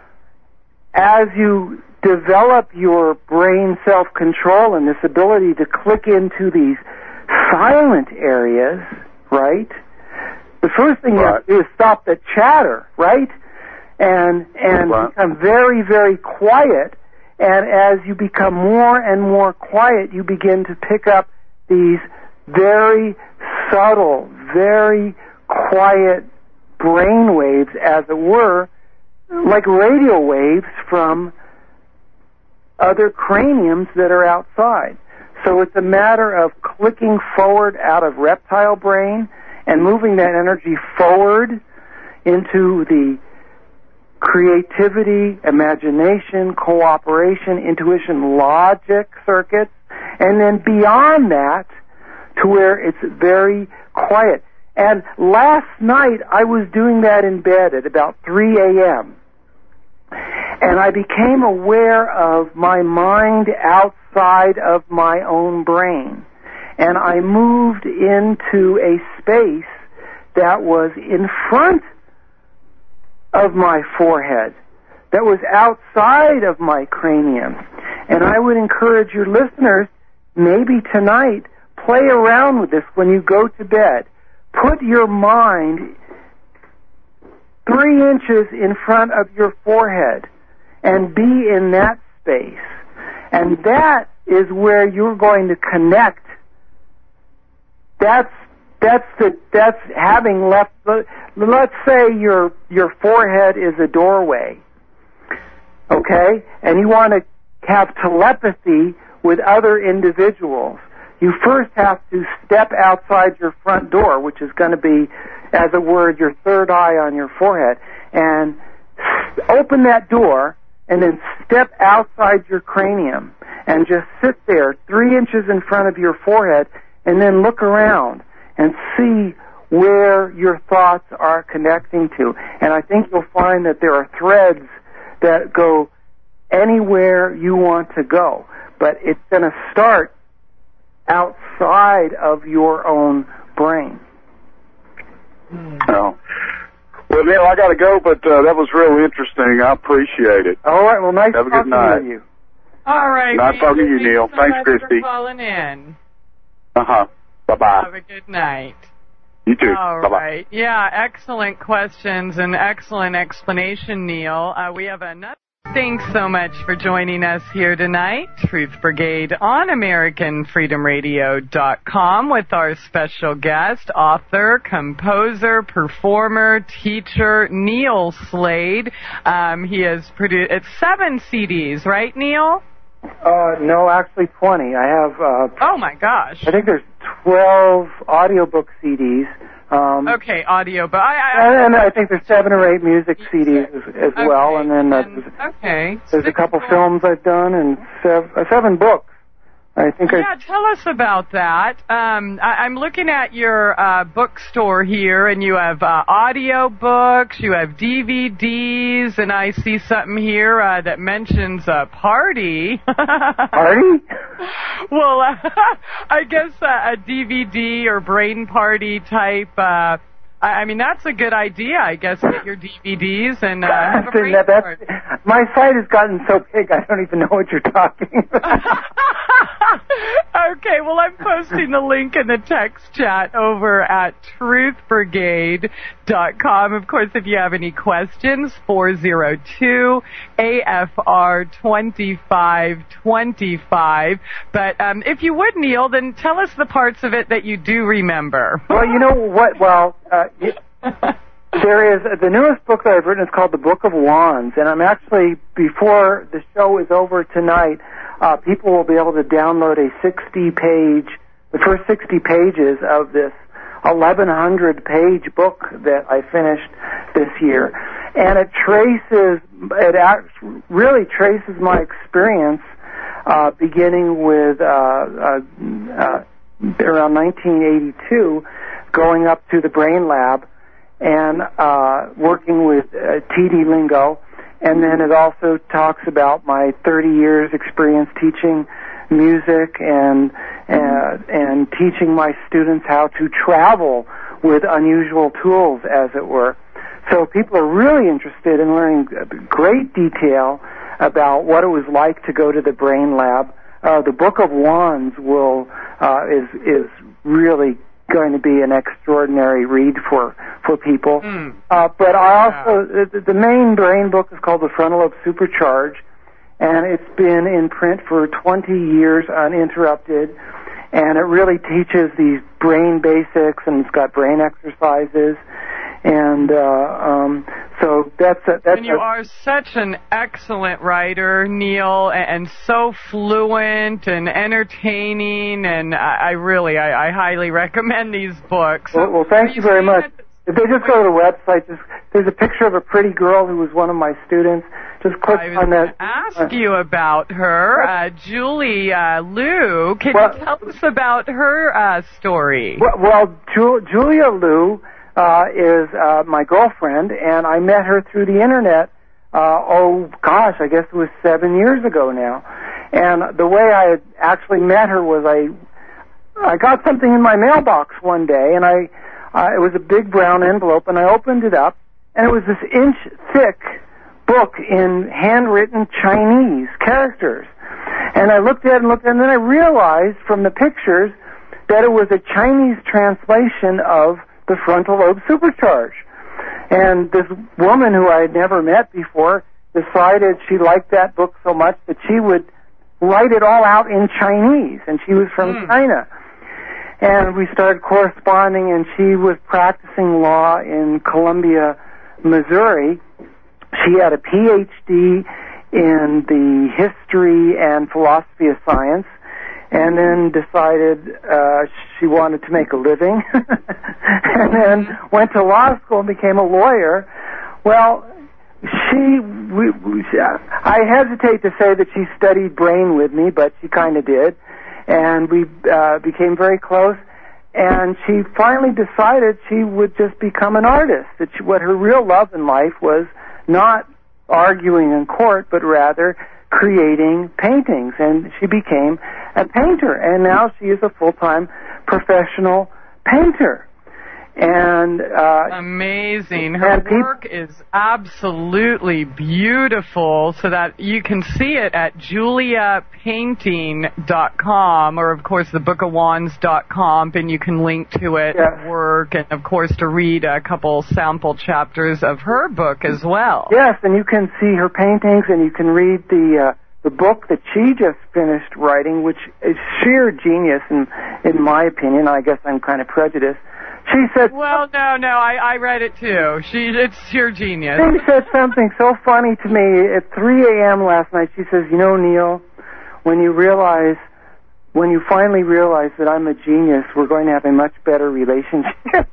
S2: As you develop your brain self-control and this ability to click into these silent areas, right? The first thing you have to do is stop the chatter, right? And and become very, very quiet. And as you become more and more quiet, you begin to pick up these very subtle, very quiet brain waves, as it were, like radio waves from other craniums that are outside. So it's a matter of clicking forward out of reptile brain and moving that energy forward into the creativity, imagination, cooperation, intuition, logic circuits, and then beyond that to where it's very quiet. And last night I was doing that in bed at about three a.m. and I became aware of my mind outside of my own brain. And I moved into a space that was in front of my forehead, that was outside of my cranium. And I would encourage your listeners, maybe tonight, play around with this when you go to bed. Put your mind three inches in front of your forehead and be in that space. And that is where you're going to connect. That's that's the that's having left. Let's say your your forehead is a doorway, okay, and you want to have telepathy with other individuals. You first have to step outside your front door, which is going to be, as a word, your third eye on your forehead, and open that door, and then step outside your cranium, and just sit there three inches in front of your forehead, and then look around and see where your thoughts are connecting to. And I think you'll find that there are threads that go anywhere you want to go. But it's going to start outside of your own brain.
S3: Oh. Well, Neil, I got to go, but uh, that was really interesting. I appreciate it.
S2: All right. Well, nice
S3: Have a
S2: talking
S3: good night.
S2: to you.
S1: All right.
S3: Nice talking to you, Neil.
S1: So
S3: Thanks,
S1: much
S3: Christy.
S1: for calling in.
S3: Uh-huh. Bye-bye.
S1: Have a good night.
S3: You too.
S1: All
S3: Bye-bye.
S1: right. Yeah, excellent questions and excellent explanation, Neil. Uh, we have another. Thanks so much for joining us here tonight, Truth Brigade on American Freedom Radio dot com, with our special guest, author, composer, performer, teacher, Neil Slade. Um, he has produced it's seven C Ds, right, Neil?
S2: Uh, no, actually twenty. I have. Uh,
S1: oh my gosh!
S2: I think there's twelve audiobook C Ds. Um,
S1: okay, audio, but I, I,
S2: and, and I think there's seven or eight music C Ds as, as
S1: okay.
S2: well, and then uh,
S1: and, okay,
S2: there's a couple films I've done and sev- uh, seven books. I think.
S1: Yeah,
S2: I,
S1: tell us about that. Um, I, I'm looking at your uh, bookstore here, and you have uh, audio books, you have D V Ds, and I see something here uh, that mentions a party.
S2: Party?
S1: Well, uh, I guess uh, a D V D or brain party type. Uh, I, I mean, that's a good idea. I guess get your D V Ds and uh, have a brain
S2: that,
S1: party.
S2: My site has gotten so big, I don't even know what you're talking about.
S1: Okay, well, I'm posting the link in the text chat over at truth brigade dot com. Of course, if you have any questions, four oh two A F R twenty-five twenty-five. But um, if you would, Neil, then tell us the parts of it that you do remember.
S2: Well, you know what? Well, uh, there is the newest book that I've written is called The Book of Wands, and I'm actually, before the show is over tonight, uh, people will be able to download a sixty-page, the first sixty pages of this eleven hundred page book that I finished this year, and it traces, it act, really traces my experience, uh, beginning with uh, uh, uh, around nineteen eighty-two, going up to the Brain Lab, and uh, working with uh, T D Lingo. And then it also talks about my thirty years experience teaching music and uh, and teaching my students how to travel with unusual tools, as it were. So people are really interested in learning great detail about what it was like to go to the Brain Lab. Uh, the Book of Wands will uh, is is really going to be an extraordinary read for for people. Mm. Uh, but I also yeah. the, the main brain book is called The Frontal Lobe Supercharge, and it's been in print for twenty years uninterrupted. And it really teaches these brain basics, and it's got brain exercises. And uh, um, so that's a, that's.
S1: And you
S2: a,
S1: are such an excellent writer, Neil, and, and so fluent and entertaining. And I, I really, I, I highly recommend these books.
S2: Well, well thank you very much. If they just go to the website, just there's a picture of a pretty girl who was one of my students. Just click
S1: I was
S2: on that.
S1: Ask uh, you about her, uh, Julie uh, Liu. Can
S2: well,
S1: you tell us about her uh, story?
S2: Well, well Ju- Julia Liu uh, is uh, my girlfriend, and I met her through the internet. Uh, oh gosh, I guess it was seven years ago now. And the way I had actually met her was I I got something in my mailbox one day, and I. Uh, it was a big brown envelope, and I opened it up, and it was this inch-thick book in handwritten Chinese characters. And I looked at it and looked at it, and then I realized from the pictures that it was a Chinese translation of The Frontal Lobe Supercharge. And this woman who I had never met before decided she liked that book so much that she would write it all out in Chinese, and she was from mm. China. And we started corresponding, and she was practicing law in Columbia, Missouri. She had a P H D in the history and philosophy of science, and then decided uh, she wanted to make a living, and then went to law school and became a lawyer. Well, she, we, we, I hesitate to say that she studied brain with me, but she kind of did. And we uh, became very close, and she finally decided she would just become an artist, that she, what her real love in life was not arguing in court, but rather creating paintings, and she became a painter, and now she is a full-time professional painter. And uh,
S1: amazing. Her
S2: and
S1: work is absolutely beautiful, so that you can see it at julia painting dot com, or of course the book of wands dot com, and you can link to it
S2: yes.
S1: work, and of course to read a couple sample chapters of her book as well.
S2: Yes, and you can see her paintings, and you can read the uh, the book that she just finished writing, which is sheer genius in in my opinion. I guess I'm kind of prejudiced. She said,
S1: well, no, no, I, I read it too. She, it's sheer genius.
S2: She said something so funny to me at three a.m. last night. She says, you know, Neil, when you realize, when you finally realize that I'm a genius, we're going to have a much better relationship.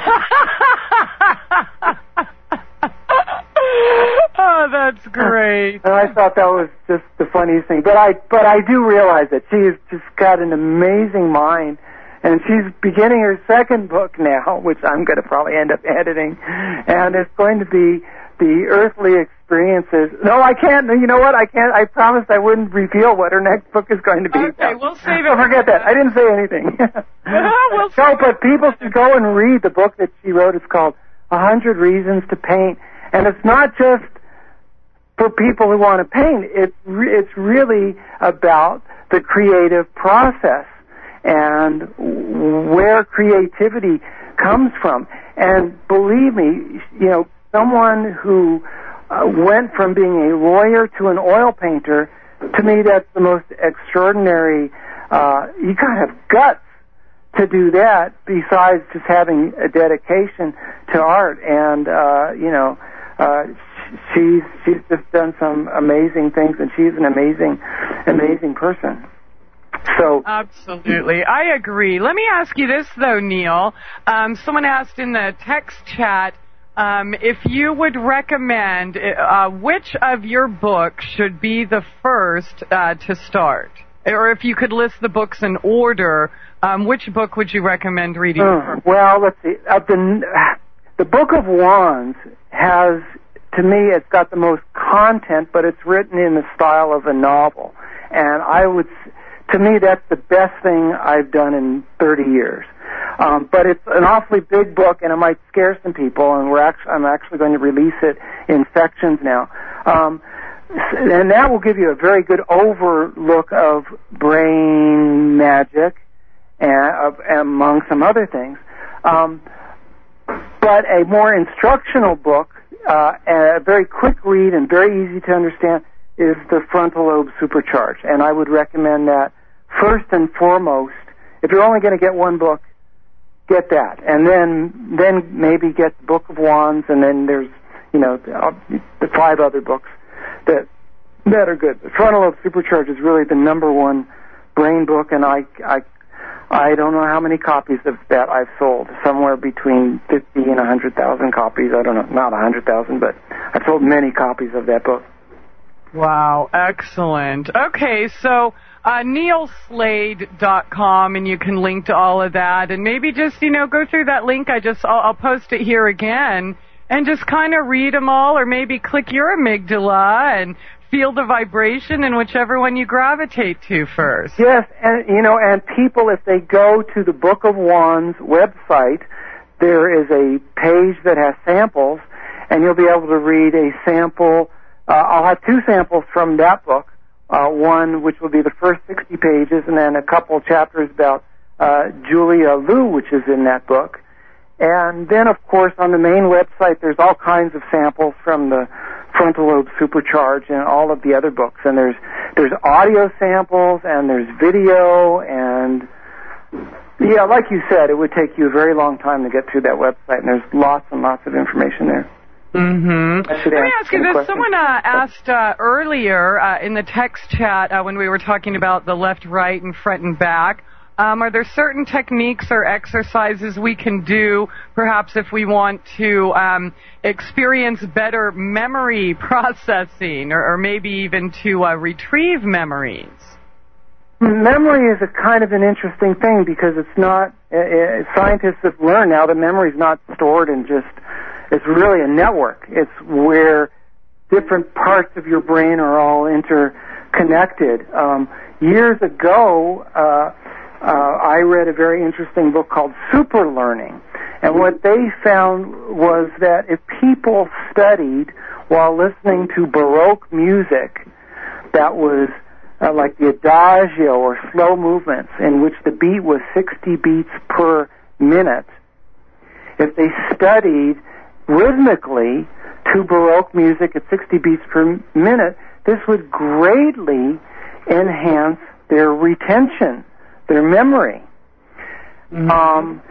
S1: Oh, that's great.
S2: And I thought that was just the funniest thing. But I, but I do realize that she has just got an amazing mind. And she's beginning her second book now, which I'm going to probably end up editing. And it's going to be the earthly experiences. No, I can't. You know what? I can't. I promised I wouldn't reveal what her next book is going to be.
S1: Okay, we'll save it.
S2: Oh, forget that. I didn't say anything.
S1: we'll
S2: no, but people should go and read the book that she wrote. It's called A Hundred Reasons to Paint. And it's not just for people who want to paint. It's, re- it's really about the creative process and where creativity comes from. And believe me, you know, someone who uh, went from being a lawyer to an oil painter, to me that's the most extraordinary, uh, you gotta have guts to do that besides just having a dedication to art. And, uh, you know, uh, she's, she's just done some amazing things, and she's an amazing, amazing person. So
S1: absolutely, I agree. Let me ask you this, though, Neil. Um, someone asked in the text chat um, if you would recommend uh, which of your books should be the first uh, to start, or if you could list the books in order. Um, which book would you recommend reading
S2: uh,
S1: first?
S2: Well, let's see. Uh, the, the Book of Wands has, to me, it's got the most content, but it's written in the style of a novel, and I would. To me, that's the best thing I've done in thirty years. Um, but it's an awfully big book, and it might scare some people, and we're actually, I'm actually going to release it in sections now. Um, and that will give you a very good overlook of brain magic, and, of, among some other things. Um, but a more instructional book, uh, and a very quick read and very easy to understand, is the Frontal Lobe Supercharged. And I would recommend that first and foremost. If you're only going to get one book, get that. And then then maybe get the Book of Wands, and then there's, you know, the, the five other books that that are good. The Frontal Lobe Supercharged is really the number one brain book, and I, I, I don't know how many copies of that I've sold. Somewhere between fifty and one hundred thousand copies. I don't know, not one hundred thousand, but I've sold many copies of that book.
S1: Wow, excellent. Okay, so uh, neil slade dot com, and you can link to all of that, and maybe just, you know, go through that link. I just, I'll, I'll post it here again, and just kind of read them all, or maybe click your amygdala and feel the vibration in whichever one you gravitate to first.
S2: Yes, and, you know, and people, if they go to the Book of Wands website, there is a page that has samples, and you'll be able to read a sample. Uh, I'll have two samples from that book, uh, one which will be the first sixty pages, and then a couple chapters about uh, Julia Liu, which is in that book. And then, of course, on the main website, there's all kinds of samples from the Frontal Lobe Supercharged and all of the other books. And there's there's audio samples, and there's video, and yeah, like you said, it would take you a very long time to get through that website, and there's lots and lots of information there.
S1: Mm-hmm. Let me ask you this. Question. Someone uh, asked uh, earlier uh, in the text chat uh, when we were talking about the left, right, and front and back, um, are there certain techniques or exercises we can do, perhaps if we want to um, experience better memory processing, or, or maybe even to uh, retrieve memories?
S2: Memory is a kind of an interesting thing because it's not, uh, scientists have learned now that memory is not stored in just, it's really a network. It's where different parts of your brain are all interconnected. Um, years ago, uh, uh, I read a very interesting book called Super Learning. And what they found was that if people studied while listening to Baroque music that was uh, like the Adagio or slow movements in which the beat was sixty beats per minute, if they studied rhythmically to Baroque music at sixty beats per minute, this would greatly enhance their retention, their memory. Mm-hmm. Um,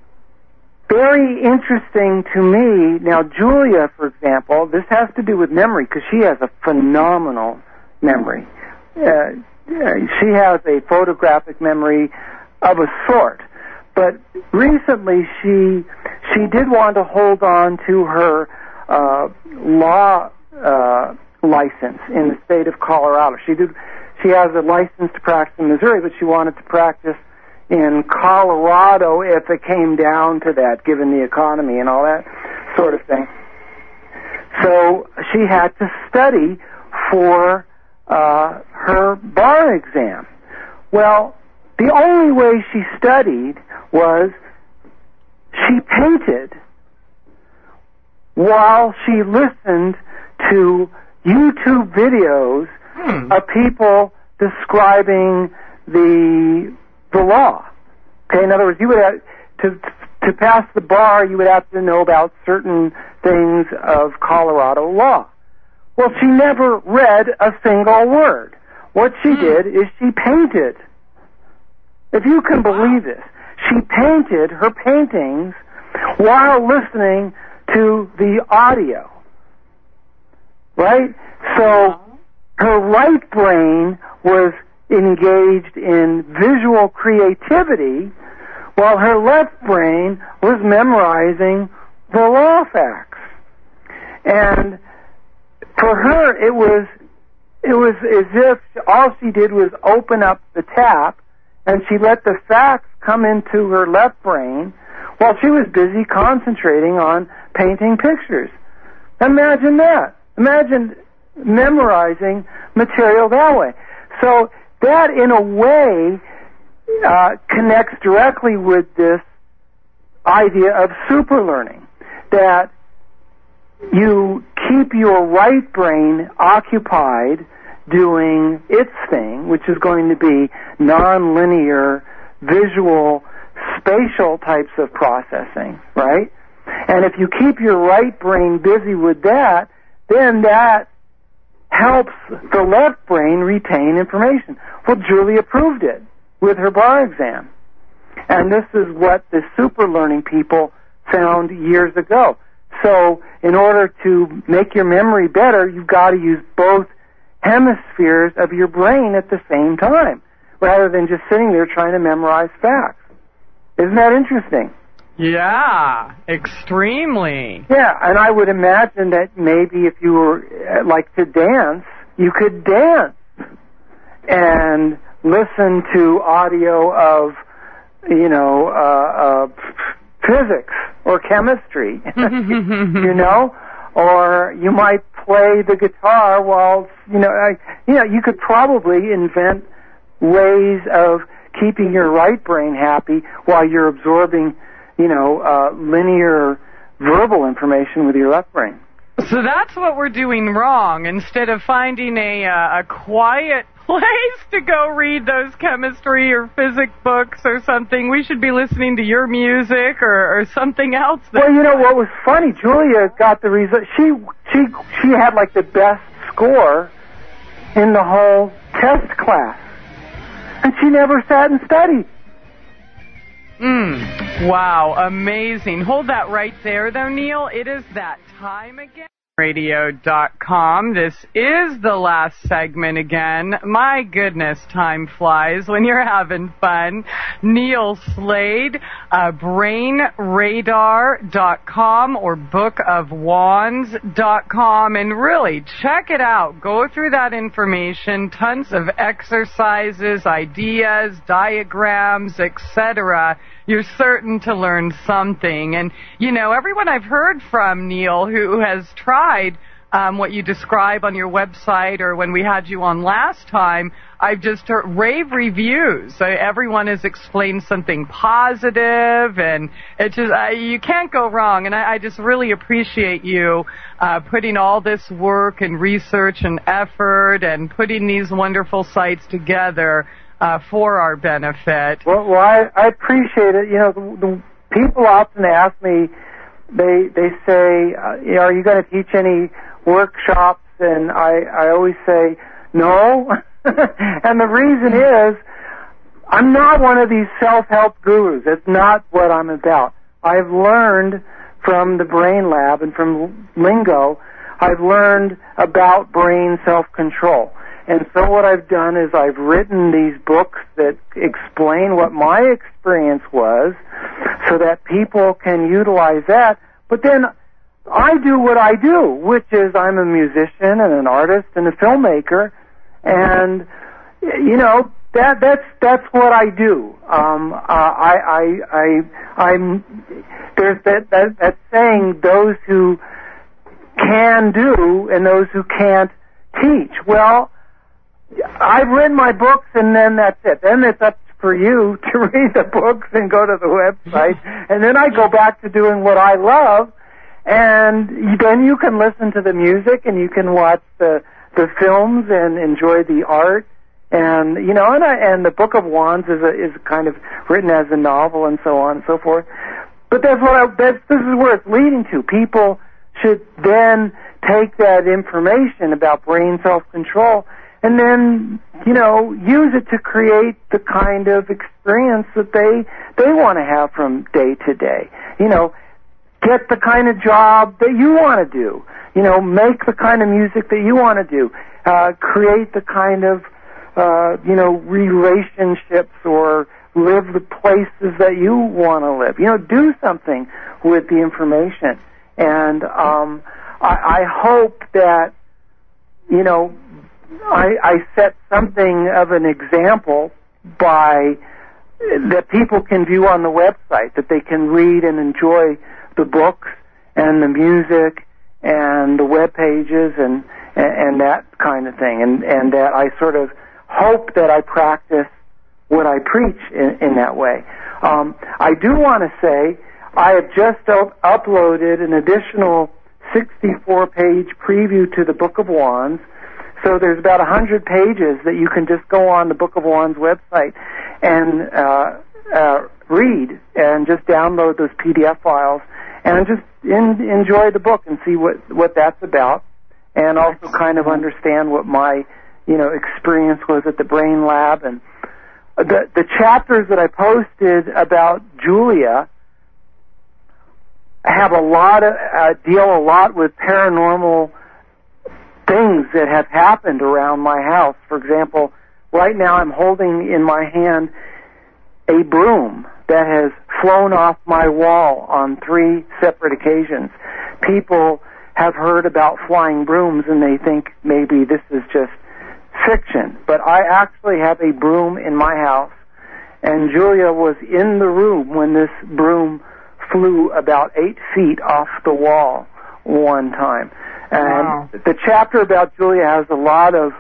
S2: very interesting to me. Now, Julia, for example, this has to do with memory because she has a phenomenal memory. Uh, she has a photographic memory of a sort. But recently, she she did want to hold on to her uh, law uh, license in the state of Colorado. She did. She has a license to practice in Missouri, but she wanted to practice in Colorado if it came down to that, given the economy and all that sort of thing. So she had to study for uh, her bar exam. Well, the only way she studied was she painted while she listened to YouTube videos hmm. of people describing the the law. Okay, in other words, you would have to to pass the bar, you would have to know about certain things of Colorado law. Well, she never read a single word. What she hmm. did is she painted. If you can believe this, she painted her paintings while listening to the audio. Right? So her right brain was engaged in visual creativity while her left brain was memorizing the law facts. And for her, it was it was as if all she did was open up the tap and she let the facts come into her left brain while she was busy concentrating on painting pictures. Imagine that. Imagine memorizing material that way. So that, in a way, uh, connects directly with this idea of super learning, that you keep your right brain occupied doing its thing, which is going to be nonlinear, visual, spatial types of processing, right? And if you keep your right brain busy with that, then that helps the left brain retain information. Well, Julia proved it with her bar exam. And this is what the super learning people found years ago. So in order to make your memory better, you've got to use both hemispheres of your brain at the same time, rather than just sitting there trying to memorize facts. Isn't that interesting?
S1: Yeah, extremely.
S2: Yeah, and I would imagine that maybe if you were uh, like to dance, you could dance and listen to audio of, you know, uh, uh, physics or chemistry, you know, or you might play the guitar while, you know, I, you know, you could probably invent ways of keeping your right brain happy while you're absorbing, you know, uh, linear verbal information with your left brain.
S1: So that's what we're doing wrong. Instead of finding a uh, a quiet place to go read those chemistry or physics books or something, we should be listening to your music or, or something else.
S2: Well, you know what was funny? Julia got the result. She she she had like the best score in the whole test class, and she never sat and studied.
S1: Mm. Wow, amazing. Hold that right there, though, Neil. It is that time again. radio dot com. This is the last segment again. My goodness, time flies when you're having fun. Neil Slade, uh, brain radar dot com or book of wands dot com, and really check it out. Go through that information, tons of exercises, ideas, diagrams, et cetera. You're certain to learn something. And, you know, everyone I've heard from, Neil, who has tried um, what you describe on your website or when we had you on last time, I've just heard rave reviews. So everyone has explained something positive, and it just, uh, you can't go wrong. And I, I just really appreciate you uh, putting all this work and research and effort and putting these wonderful sites together Uh, for our benefit.
S2: Well, well I, I appreciate it. You know, the, the people often ask me, they they say, uh, you know, are you going to teach any workshops? And I, I always say, no. And the reason is, I'm not one of these self-help gurus. It's not what I'm about. I've learned from the Brain Lab and from Lingo, I've learned about brain self-control. And so what I've done is I've written these books that explain what my experience was so that people can utilize that. But then I do what I do, which is I'm a musician and an artist and a filmmaker. And, you know, that that's that's what I do. Um, uh, I, I, I, I'm, there's that, that, that saying, those who can do and those who can't teach. Well, I've read my books, and then that's it. Then it's up for you to read the books and go to the website, and then I go back to doing what I love, and then you can listen to the music, and you can watch the the films and enjoy the art, and you know, and I, and the Book of Wands is a, is kind of written as a novel, and so on and so forth. But that's what I, that's this is where it's leading to. People should then take that information about brain self-control and then, you know, use it to create the kind of experience that they they want to have from day to day. You know, get the kind of job that you want to do. You know, make the kind of music that you want to do. Uh, create the kind of, uh, you know, relationships or live the places that you want to live. You know, do something with the information. And um, I, I hope that, you know, I, I set something of an example by that people can view on the website, that they can read and enjoy the books and the music and the web pages and, and, and that kind of thing. And, and that I sort of hope that I practice what I preach in, in that way. Um, I do want to say I have just up- uploaded an additional sixty-four page preview to the Book of Wands. So there's about one hundred pages that you can just go on the Book of Wands website and uh, uh, read and just download those P D F files and just in, enjoy the book and see what, what that's about, and also kind of understand what my, you know, experience was at the Brain Lab. And the the chapters that I posted about Julia have a lot of uh, deal a lot with paranormal things that have happened around my house. For example, right now I'm holding in my hand a broom that has flown off my wall on three separate occasions. People have heard about flying brooms and they think maybe this is just fiction. But I actually have a broom in my house, and Julia was in the room when this broom flew about eight feet off the wall one time. And
S1: wow.
S2: The chapter about Julia has a lot of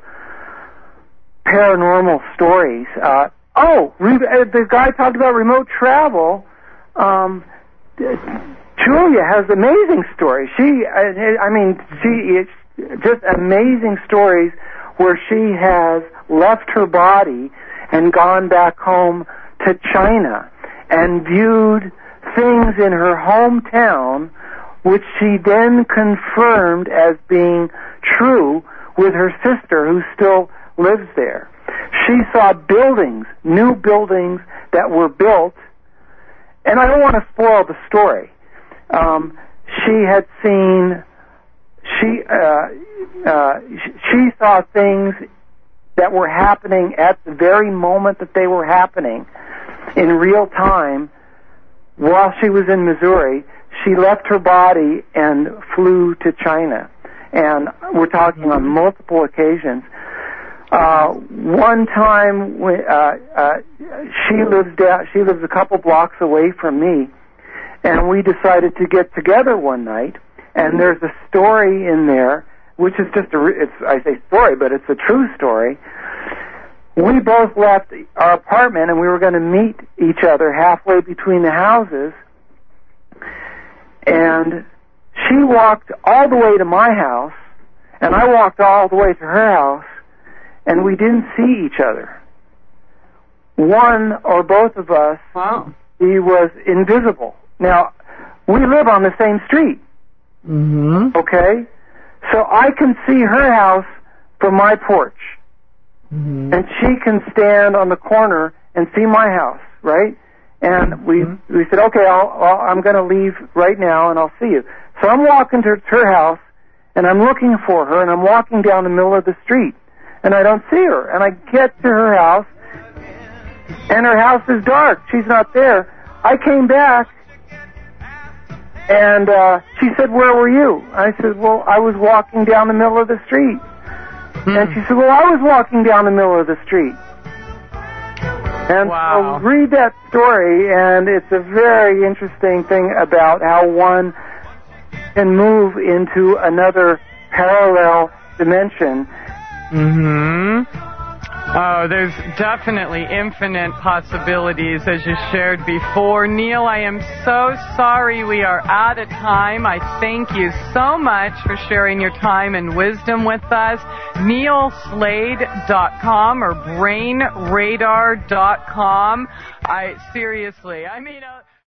S2: paranormal stories. Uh, oh, re- the guy talked about remote travel. Um, Julia has amazing stories. She, I, I mean, she, it's just amazing stories where she has left her body and gone back home to China and viewed things in her hometown which she then confirmed as being true with her sister who still lives there. She saw buildings, new buildings that were built, and I don't want to spoil the story. Um, she had seen, she, uh, uh, she saw things that were happening at the very moment that they were happening in real time while she was in Missouri. She left her body and flew to China, and we're talking on multiple occasions. Uh, one time, uh, uh, she lives down, she lives a couple blocks away from me, and we decided to get together one night. And there's a story in there, which is just a, it's, I say story, but it's a true story. We both left our apartment, and we were going to meet each other halfway between the houses. And she walked all the way to my house, and I walked all the way to her house, and we didn't see each other. One or both of us,
S1: wow.
S2: he was invisible. Now, we live on the same street,
S1: mm-hmm.
S2: okay? So I can see her house from my porch,
S1: mm-hmm.
S2: and she can stand on the corner and see my house, right? And we mm-hmm. we said, okay, I'll, I'll, I'm going to leave right now, and I'll see you. So I'm walking to her house, and I'm looking for her, and I'm walking down the middle of the street, and I don't see her. And I get to her house, and her house is dark. She's not there. I came back, and uh, she said, where were you? I said, well, I was walking down the middle of the street. Mm-hmm. And she said, well, I was walking down the middle of the street. And
S1: wow.
S2: so read that story, and it's a very interesting thing about how one can move into another parallel dimension.
S1: Mm-hmm. Oh, there's definitely infinite possibilities, as you shared before. Neil, I am so sorry we are out of time. I thank you so much for sharing your time and wisdom with us. neil slade dot com or brain radar dot com. I seriously, I mean... Uh,